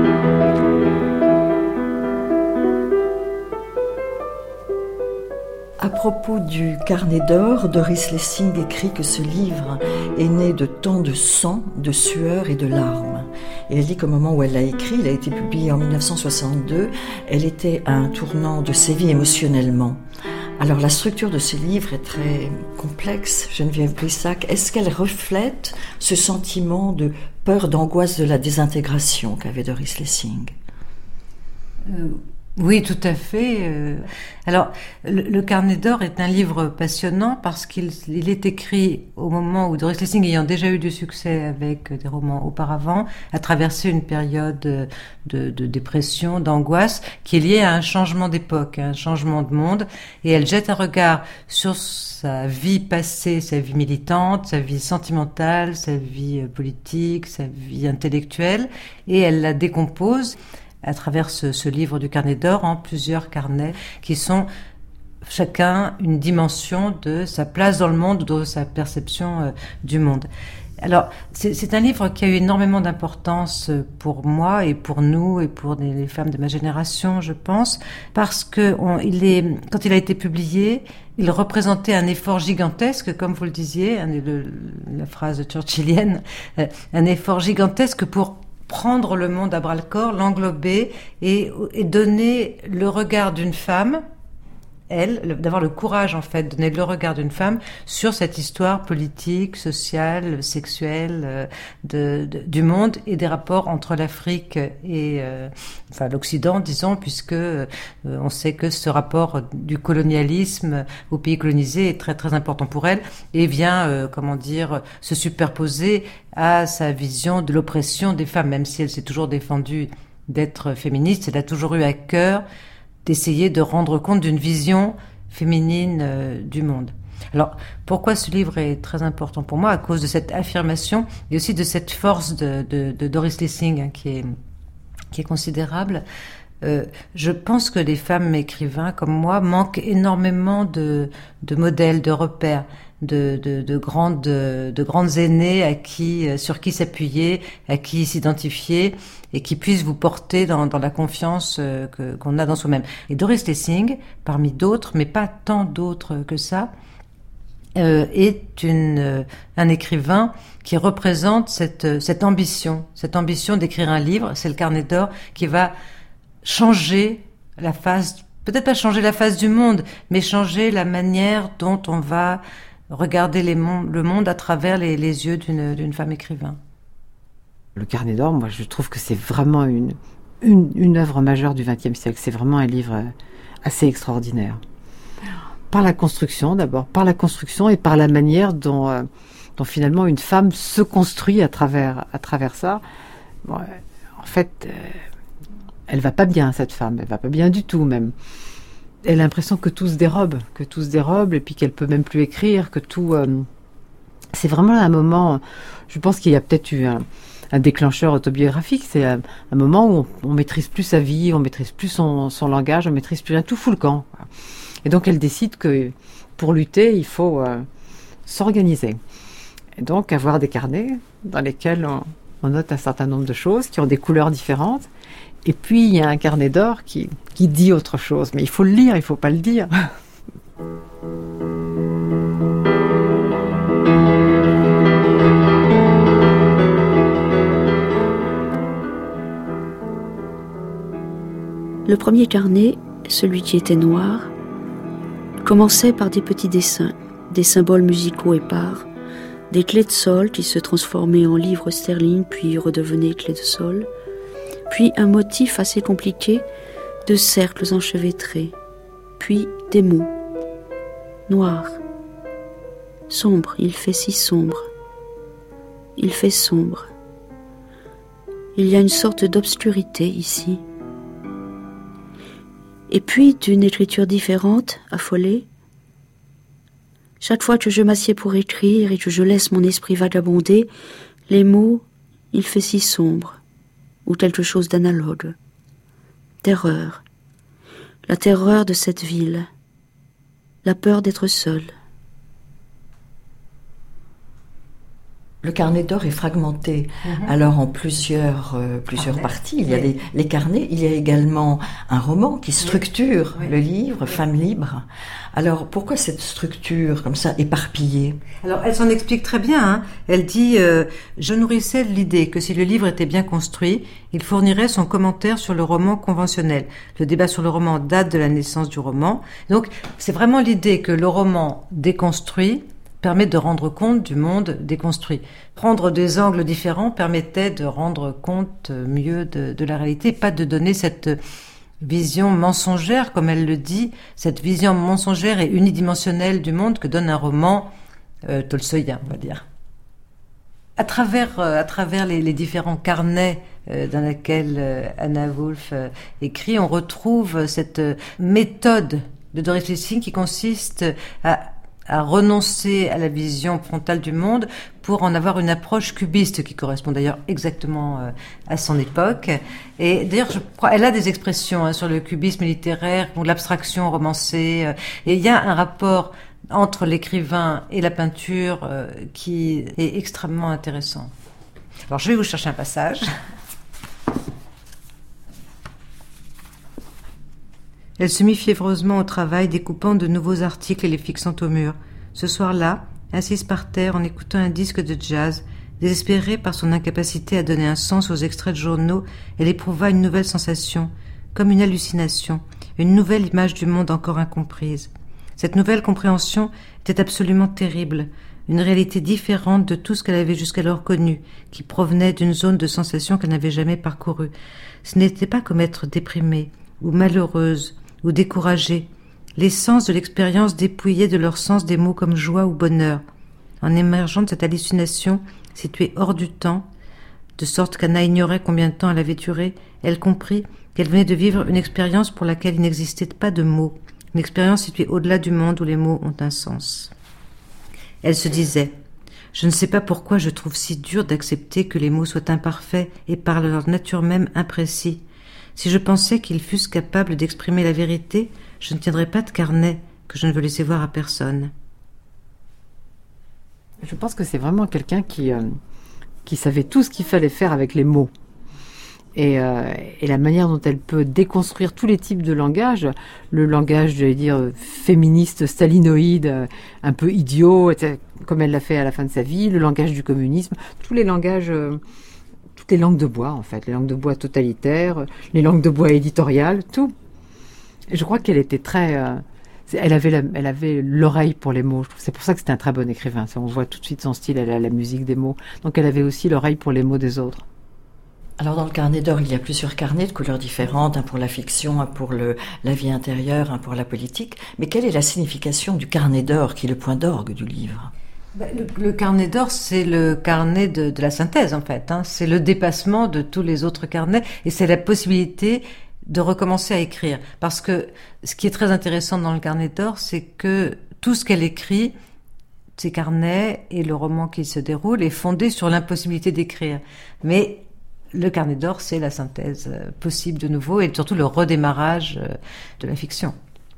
À propos du Carnet d'or, Doris Lessing écrit que ce livre est né de tant de sang, de sueur et de larmes. Et elle dit qu'au moment où elle l'a écrit, il a été publié en dix-neuf cent soixante-deux, elle était à un tournant de sa vie émotionnellement. Alors la structure de ce livre est très complexe, Geneviève Brissac. Est-ce qu'elle reflète ce sentiment de peur, d'angoisse de la désintégration qu'avait Doris Lessing? euh... Oui, tout à fait. Alors, le, le Carnet d'or est un livre passionnant parce qu'il il est écrit au moment où Doris Lessing, ayant déjà eu du succès avec des romans auparavant, a traversé une période de, de dépression, d'angoisse, qui est liée à un changement d'époque, à un changement de monde, et elle jette un regard sur sa vie passée, sa vie militante, sa vie sentimentale, sa vie politique, sa vie intellectuelle, et elle la décompose à travers ce, ce livre du Carnet d'or en plusieurs carnets qui sont chacun une dimension de sa place dans le monde, de sa perception euh, du monde. Alors, c'est, c'est un livre qui a eu énormément d'importance pour moi et pour nous et pour les, les femmes de ma génération, je pense, parce que on, il est, quand il a été publié, il représentait un effort gigantesque, comme vous le disiez, hein, le, la phrase churchillienne, euh, un effort gigantesque pour prendre le monde à bras-le-corps, l'englober et, et donner le regard d'une femme, elle, le, d'avoir le courage en fait, de donner le regard d'une femme sur cette histoire politique, sociale, sexuelle euh, de, de, du monde et des rapports entre l'Afrique et euh, enfin l'Occident, disons, puisque euh, on sait que ce rapport du colonialisme aux pays colonisés est très très important pour elle et vient, euh, comment dire, se superposer à sa vision de l'oppression des femmes, même si elle s'est toujours défendue d'être féministe, elle a toujours eu à cœur d'essayer de rendre compte d'une vision féminine euh, du monde. Alors, pourquoi ce livre est très important pour moi? À cause de cette affirmation et aussi de cette force de, de, de Doris Lessing, hein, qui est, qui est considérable. Euh, je pense que les femmes écrivains comme moi manquent énormément de, de modèles, de repères, de, de, de grandes, de grandes aînées à qui, sur qui s'appuyer, à qui s'identifier et qui puissent vous porter dans, dans la confiance que, qu'on a dans soi-même. Et Doris Lessing, parmi d'autres, mais pas tant d'autres que ça, euh, est une, euh, un écrivain qui représente cette, cette ambition, cette ambition d'écrire un livre, c'est le Carnet d'or, qui va changer la face, peut-être pas changer la face du monde, mais changer la manière dont on va regarder les mon- le monde à travers les, les yeux d'une, d'une femme écrivain. Le Carnet d'or, moi je trouve que c'est vraiment une, une, une œuvre majeure du vingtième siècle. C'est vraiment un livre assez extraordinaire. Par la construction d'abord, par la construction et par la manière dont, euh, dont finalement une femme se construit à travers, à travers ça. Bon, en fait, euh, elle va pas bien cette femme, elle va pas bien du tout même. Elle a l'impression que tout se dérobe, que tout se dérobe et puis qu'elle peut même plus écrire, que tout... Euh, c'est vraiment un moment, je pense qu'il y a peut-être eu un, un déclencheur autobiographique, c'est un, un moment où on, on maîtrise plus sa vie, on maîtrise plus son, son langage, on maîtrise plus rien, tout fout le camp. Et donc elle décide que pour lutter, il faut euh, s'organiser. Et donc avoir des carnets dans lesquels on, on note un certain nombre de choses qui ont des couleurs différentes. Et puis il y a un carnet d'or qui, qui dit autre chose. Mais il faut le lire, il ne faut pas le dire. Le premier carnet, celui qui était noir, commençait par des petits dessins, des symboles musicaux épars, des clés de sol qui se transformaient en livres sterling puis redevenaient clés de sol, puis un motif assez compliqué de cercles enchevêtrés, puis des mots. Noir. Sombre, il fait si sombre. Il fait sombre. Il y a une sorte d'obscurité ici. Et puis, d'une écriture différente, affolée, chaque fois que je m'assieds pour écrire et que je laisse mon esprit vagabonder, les mots « il fait si sombre » ou quelque chose d'analogue. Terreur. La terreur de cette ville. La peur d'être seul. Le carnet d'or est fragmenté, mmh. alors en plusieurs, euh, plusieurs ah, parties. Il y a les, les carnets, il y a également un roman qui structure oui. le livre, oui. Femme libre. Alors pourquoi cette structure comme ça éparpillée? Alors elle s'en explique très bien. Hein. Elle dit euh, « Je nourrissais l'idée que si le livre était bien construit, il fournirait son commentaire sur le roman conventionnel. Le débat sur le roman date de la naissance du roman. Donc c'est vraiment l'idée que le roman déconstruit permet de rendre compte du monde déconstruit. Prendre des angles différents permettait de rendre compte mieux de, de la réalité, pas de donner cette vision mensongère, comme elle le dit, cette vision mensongère et unidimensionnelle du monde que donne un roman euh, tolstoïen, on va dire. À travers, euh, à travers les, les différents carnets euh, dans lesquels euh, Anna Wulf euh, écrit, on retrouve cette méthode de Doris Lessing qui consiste à à renoncer à la vision frontale du monde pour en avoir une approche cubiste qui correspond d'ailleurs exactement à son époque. Et d'ailleurs, je crois, elle a des expressions hein, sur le cubisme littéraire, ou l'abstraction romancée. Et il y a un rapport entre l'écrivain et la peinture euh, qui est extrêmement intéressant. Alors, je vais vous chercher un passage. Elle se mit fiévreusement au travail, découpant de nouveaux articles et les fixant au mur. Ce soir-là, assise par terre en écoutant un disque de jazz, désespérée par son incapacité à donner un sens aux extraits de journaux, elle éprouva une nouvelle sensation, comme une hallucination, une nouvelle image du monde encore incomprise. Cette nouvelle compréhension était absolument terrible, une réalité différente de tout ce qu'elle avait jusqu'alors connu, qui provenait d'une zone de sensations qu'elle n'avait jamais parcourue. Ce n'était pas comme être déprimée ou malheureuse, ou découragés. Les sens de l'expérience dépouillaient de leur sens des mots comme joie ou bonheur. En émergeant de cette hallucination, située hors du temps, de sorte qu'Anna ignorait combien de temps elle avait duré, elle comprit qu'elle venait de vivre une expérience pour laquelle il n'existait pas de mots, une expérience située au-delà du monde où les mots ont un sens. Elle se disait « Je ne sais pas pourquoi je trouve si dur d'accepter que les mots soient imparfaits et par leur nature même imprécis. Si je pensais qu'ils fussent capables d'exprimer la vérité, je ne tiendrais pas de carnet que je ne veux laisser voir à personne. » Je pense que c'est vraiment quelqu'un qui, euh, qui savait tout ce qu'il fallait faire avec les mots. Et, euh, et la manière dont elle peut déconstruire tous les types de langage, le langage, j'allais dire, féministe, stalinoïde, un peu idiot, comme elle l'a fait à la fin de sa vie, le langage du communisme, tous les langages... Euh, les langues de bois, en fait, les langues de bois totalitaires, les langues de bois éditoriales, tout. Et je crois qu'elle était très... Euh, Elle avait, la, elle avait l'oreille pour les mots. C'est pour ça que c'était un très bon écrivain. On voit tout de suite son style, elle a la musique des mots. Donc elle avait aussi l'oreille pour les mots des autres. Alors dans le carnet d'or, il y a plusieurs carnets de couleurs différentes, un pour la fiction, un pour le, la vie intérieure, un pour la politique. Mais quelle est la signification du carnet d'or, qui est le point d'orgue du livre ? Le, le carnet d'or, c'est le carnet de, de la synthèse, en fait. Hein. C'est le dépassement de tous les autres carnets et c'est la possibilité de recommencer à écrire. Parce que ce qui est très intéressant dans le carnet d'or, c'est que tout ce qu'elle écrit, ses carnets et le roman qui se déroule, est fondé sur l'impossibilité d'écrire. Mais le carnet d'or, c'est la synthèse possible de nouveau et surtout le redémarrage de la fiction.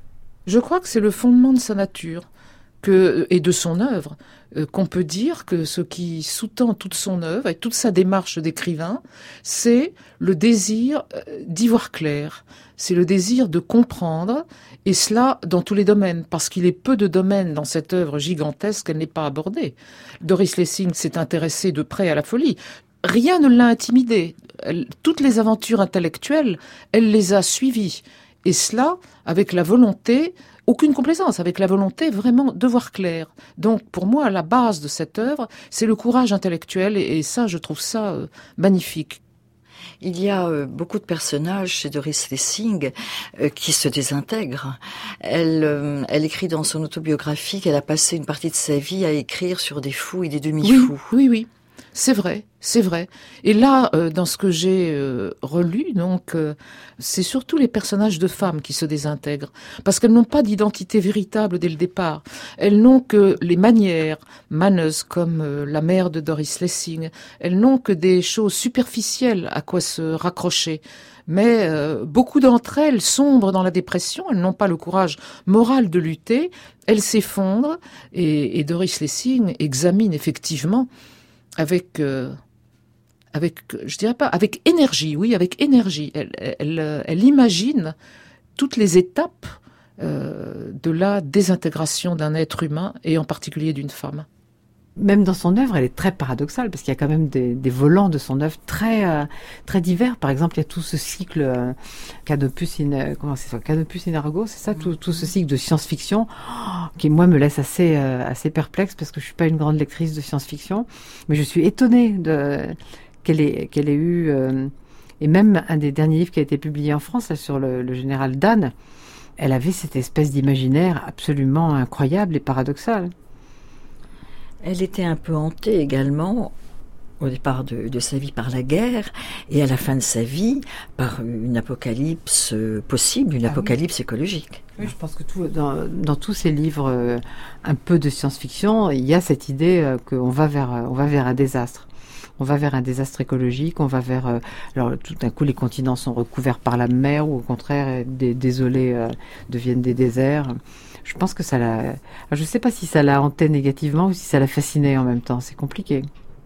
Je crois que c'est le fondement de sa nature que, et de son œuvre, euh, qu'on peut dire que ce qui sous-tend toute son œuvre et toute sa démarche d'écrivain, c'est le désir euh, d'y voir clair, c'est le désir de comprendre, et cela dans tous les domaines, parce qu'il est peu de domaines dans cette œuvre gigantesque qu'elle n'est pas abordée. Doris Lessing s'est intéressée de près à la folie. Rien ne l'a intimidée. Elle, toutes les aventures intellectuelles, elle les a suivies. Et cela avec la volonté, aucune complaisance, avec la volonté vraiment de voir clair. Donc pour moi, la base de cette œuvre, c'est le courage intellectuel et, et ça, je trouve ça euh, magnifique. Il y a euh, beaucoup de personnages chez Doris Lessing euh, qui se désintègrent. Elle, euh, elle écrit dans son autobiographie qu'elle a passé une partie de sa vie à écrire sur des fous et des demi-fous. Oui, oui, oui. C'est vrai, c'est vrai. Et là, euh, dans ce que j'ai euh, relu, donc, euh, c'est surtout les personnages de femmes qui se désintègrent, parce qu'elles n'ont pas d'identité véritable dès le départ. Elles n'ont que les manières, maneuses comme euh, la mère de Doris Lessing. Elles n'ont que des choses superficielles à quoi se raccrocher. Mais euh, beaucoup d'entre elles sombrent dans la dépression, elles n'ont pas le courage moral de lutter, elles s'effondrent, et, et Doris Lessing examine effectivement avec, euh, avec, je dirais pas, avec énergie, oui, avec énergie. Elle, elle, elle imagine toutes les étapes euh, de la désintégration d'un être humain et en particulier d'une femme. Même dans son œuvre, elle est très paradoxale parce qu'il y a quand même des, des volants de son œuvre très euh, très divers. Par exemple, il y a tout ce cycle euh, Canopus in comment c'est ça, Canopus in Ergo, c'est ça, tout, tout ce cycle de science-fiction oh, qui moi me laisse assez euh, assez perplexe parce que je suis pas une grande lectrice de science-fiction, mais je suis étonnée de qu'elle ait qu'elle ait eu euh, et même un des derniers livres qui a été publié en France là, sur le, le général Dan, elle avait cette espèce d'imaginaire absolument incroyable et paradoxal. Elle était un peu hantée également, au départ de, de sa vie, par la guerre, et à la fin de sa vie, par une apocalypse possible, une ah apocalypse oui. écologique. Oui, je pense que tout, dans, dans tous ces livres euh, un peu de science-fiction, il y a cette idée euh, qu'on va vers, on va vers un désastre. On va vers un désastre écologique, on va vers... Euh, alors tout d'un coup, les continents sont recouverts par la mer, ou au contraire, des désolés euh, deviennent des déserts. Je pense que ça l'a... Je ne sais pas si ça l'a hanté négativement ou si ça l'a fasciné en même temps. C'est compliqué.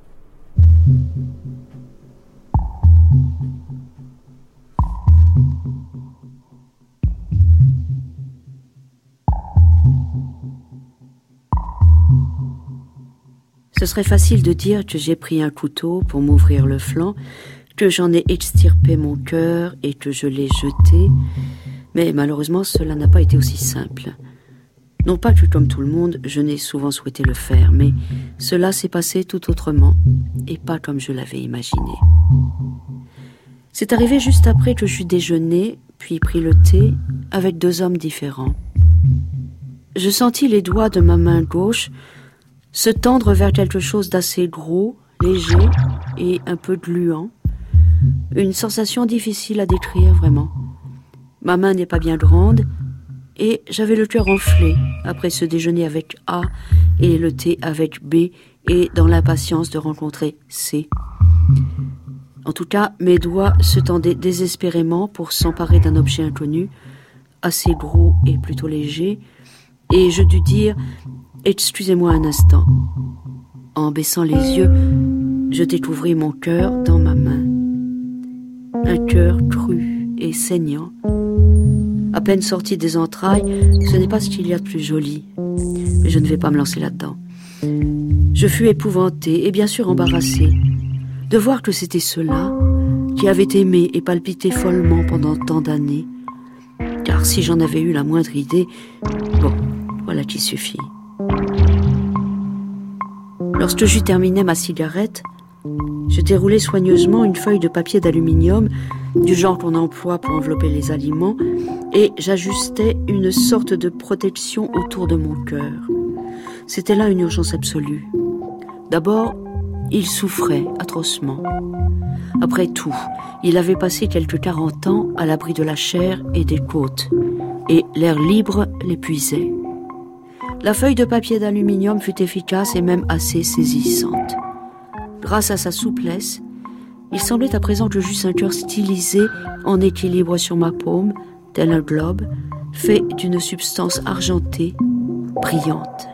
Ce serait facile de dire que j'ai pris un couteau pour m'ouvrir le flanc, que j'en ai extirpé mon cœur et que je l'ai jeté, mais malheureusement cela n'a pas été aussi simple. Non pas que comme tout le monde, je n'ai souvent souhaité le faire, mais cela s'est passé tout autrement, et pas comme je l'avais imaginé. C'est arrivé juste après que j'eus déjeuné, puis pris le thé, avec deux hommes différents. Je sentis les doigts de ma main gauche se tendre vers quelque chose d'assez gros, léger et un peu gluant. Une sensation difficile à décrire, vraiment. Ma main n'est pas bien grande, et j'avais le cœur enflé après ce déjeuner avec A et le thé avec B et dans l'impatience de rencontrer C. En tout cas, mes doigts se tendaient désespérément pour s'emparer d'un objet inconnu, assez gros et plutôt léger, et je dus dire « Excusez-moi un instant ». En baissant les yeux, je découvris mon cœur dans ma main. Un cœur cru et saignant. À peine sorti des entrailles, ce n'est pas ce qu'il y a de plus joli. Mais je ne vais pas me lancer là-dedans. Je fus épouvantée et bien sûr embarrassée de voir que c'était cela qui avait aimé et palpité follement pendant tant d'années. car si j'en avais eu la moindre idée, bon, voilà qui suffit. Lorsque j'eus terminé ma cigarette, je déroulais soigneusement une feuille de papier d'aluminium, du genre qu'on emploie pour envelopper les aliments, et j'ajustais une sorte de protection autour de mon cœur. C'était là une urgence absolue. D'abord, il souffrait atrocement. Après tout, il avait passé quelques quarante ans à l'abri de la chair et des côtes, et l'air libre l'épuisait. La feuille de papier d'aluminium fut efficace et même assez saisissante. Grâce à sa souplesse, il semblait à présent que j'eusse un cœur stylisé en équilibre sur ma paume, tel un globe, fait d'une substance argentée, brillante.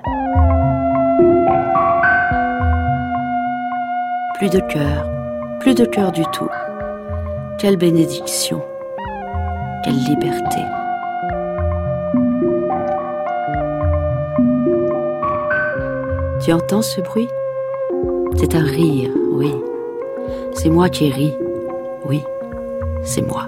Plus de cœur, plus de cœur du tout. Quelle bénédiction, quelle liberté. Tu entends ce bruit ? C'est un rire, oui. C'est moi qui ris, oui, c'est moi.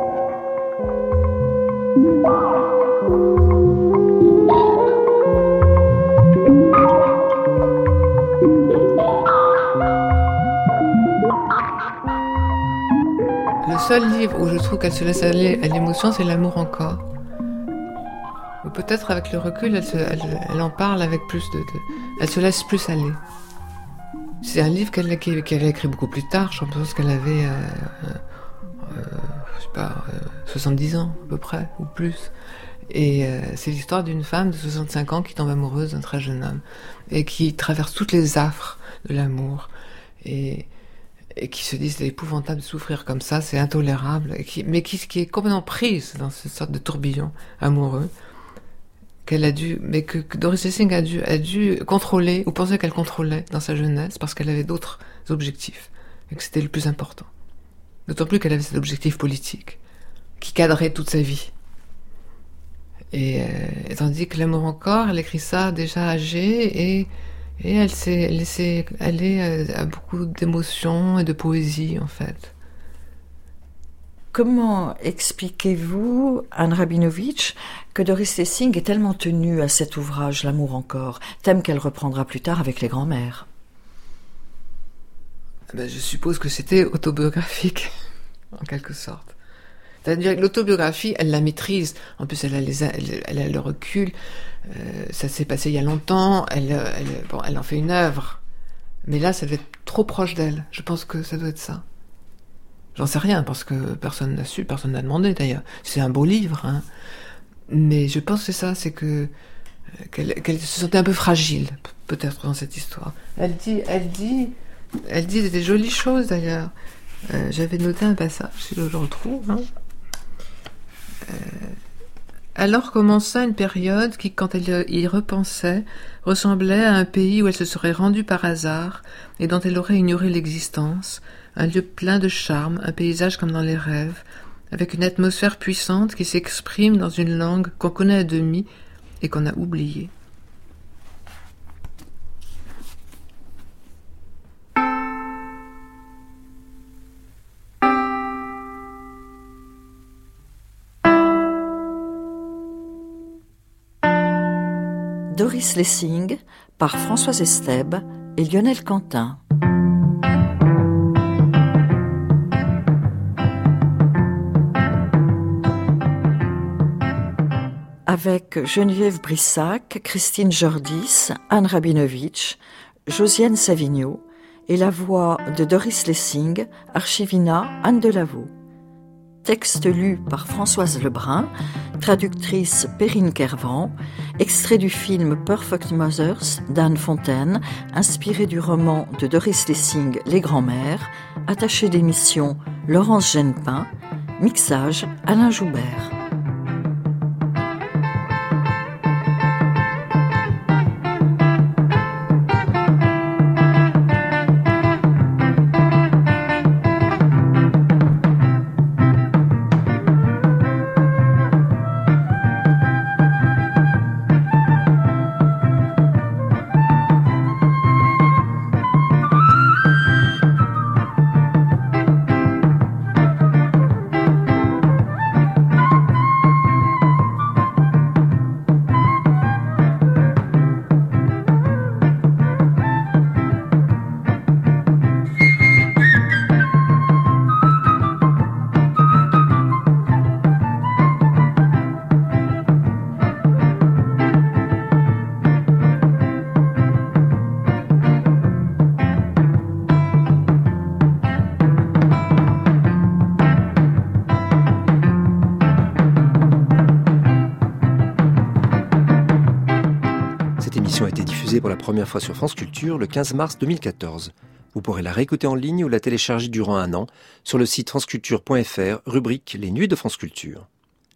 Le seul livre où je trouve qu'elle se laisse aller à l'émotion, c'est L'amour encore. Ou peut-être avec le recul, elle, se, elle, elle en parle avec plus de, de... Elle se laisse plus aller. C'est un livre qu'elle, qu'elle a écrit beaucoup plus tard. Je pense qu'elle avait, euh, euh, je sais pas, euh, soixante-dix ans à peu près, ou plus. Et euh, c'est l'histoire d'une femme de soixante-cinq ans qui tombe amoureuse d'un très jeune homme et qui traverse toutes les affres de l'amour et, et qui se dit c'est épouvantable de souffrir comme ça, c'est intolérable, et qui, mais qui, qui est complètement prise dans cette sorte de tourbillon amoureux. Qu'elle a dû, mais que, que Doris Lessing a dû, a dû contrôler, ou penser qu'elle contrôlait dans sa jeunesse, parce qu'elle avait d'autres objectifs, et que c'était le plus important. D'autant plus qu'elle avait cet objectif politique, qui cadrait toute sa vie. Et, euh, et tandis que L'amour encore, elle écrit ça déjà âgée, et, et elle s'est laissée aller à, à beaucoup d'émotions et de poésie, en fait. Comment expliquez-vous, Anne Rabinovitch, que Doris Lessing est tellement tenue à cet ouvrage, L'amour encore, thème qu'elle reprendra plus tard avec Les Grands-mères ? Ben, je suppose que c'était autobiographique, en quelque sorte. C'est-à-dire que l'autobiographie, elle la maîtrise. En plus, elle a, les, elle, elle a le recul. Euh, ça s'est passé il y a longtemps. Elle, elle, bon, elle en fait une œuvre. Mais là, ça doit être trop proche d'elle. Je pense que ça doit être ça. J'en sais rien, parce que personne n'a su, personne n'a demandé d'ailleurs. C'est un beau livre, hein. Mais je pense que c'est ça, c'est que qu'elle, qu'elle se sentait un peu fragile, peut-être, dans cette histoire. Elle dit, elle dit, elle dit des jolies choses d'ailleurs. Euh, j'avais noté un passage, si je le retrouve. Hein. Euh, alors commença une période qui, quand elle y repensait, ressemblait à un pays où elle se serait rendue par hasard et dont elle aurait ignoré l'existence. Un lieu plein de charme, un paysage comme dans les rêves, avec une atmosphère puissante qui s'exprime dans une langue qu'on connaît à demi et qu'on a oubliée. Doris Lessing par Françoise Estèbe et Lionel Quentin. Avec Geneviève Brissac, Christine Jordis, Anne Rabinovitch, Josiane Savigno et la voix de Doris Lessing, Archivina Anne Delavaux. Texte lu par Françoise Lebrun, traductrice Perrine Kervan, extrait du film Perfect Mothers d'Anne Fontaine, inspiré du roman de Doris Lessing Les Grands-mères, attaché d'émission Laurence Genepin, mixage Alain Joubert. L'émission a été diffusée pour la première fois sur France Culture le quinze mars deux mille quatorze. Vous pourrez la réécouter en ligne ou la télécharger durant un an sur le site franceculture point f r, rubrique Les Nuits de France Culture.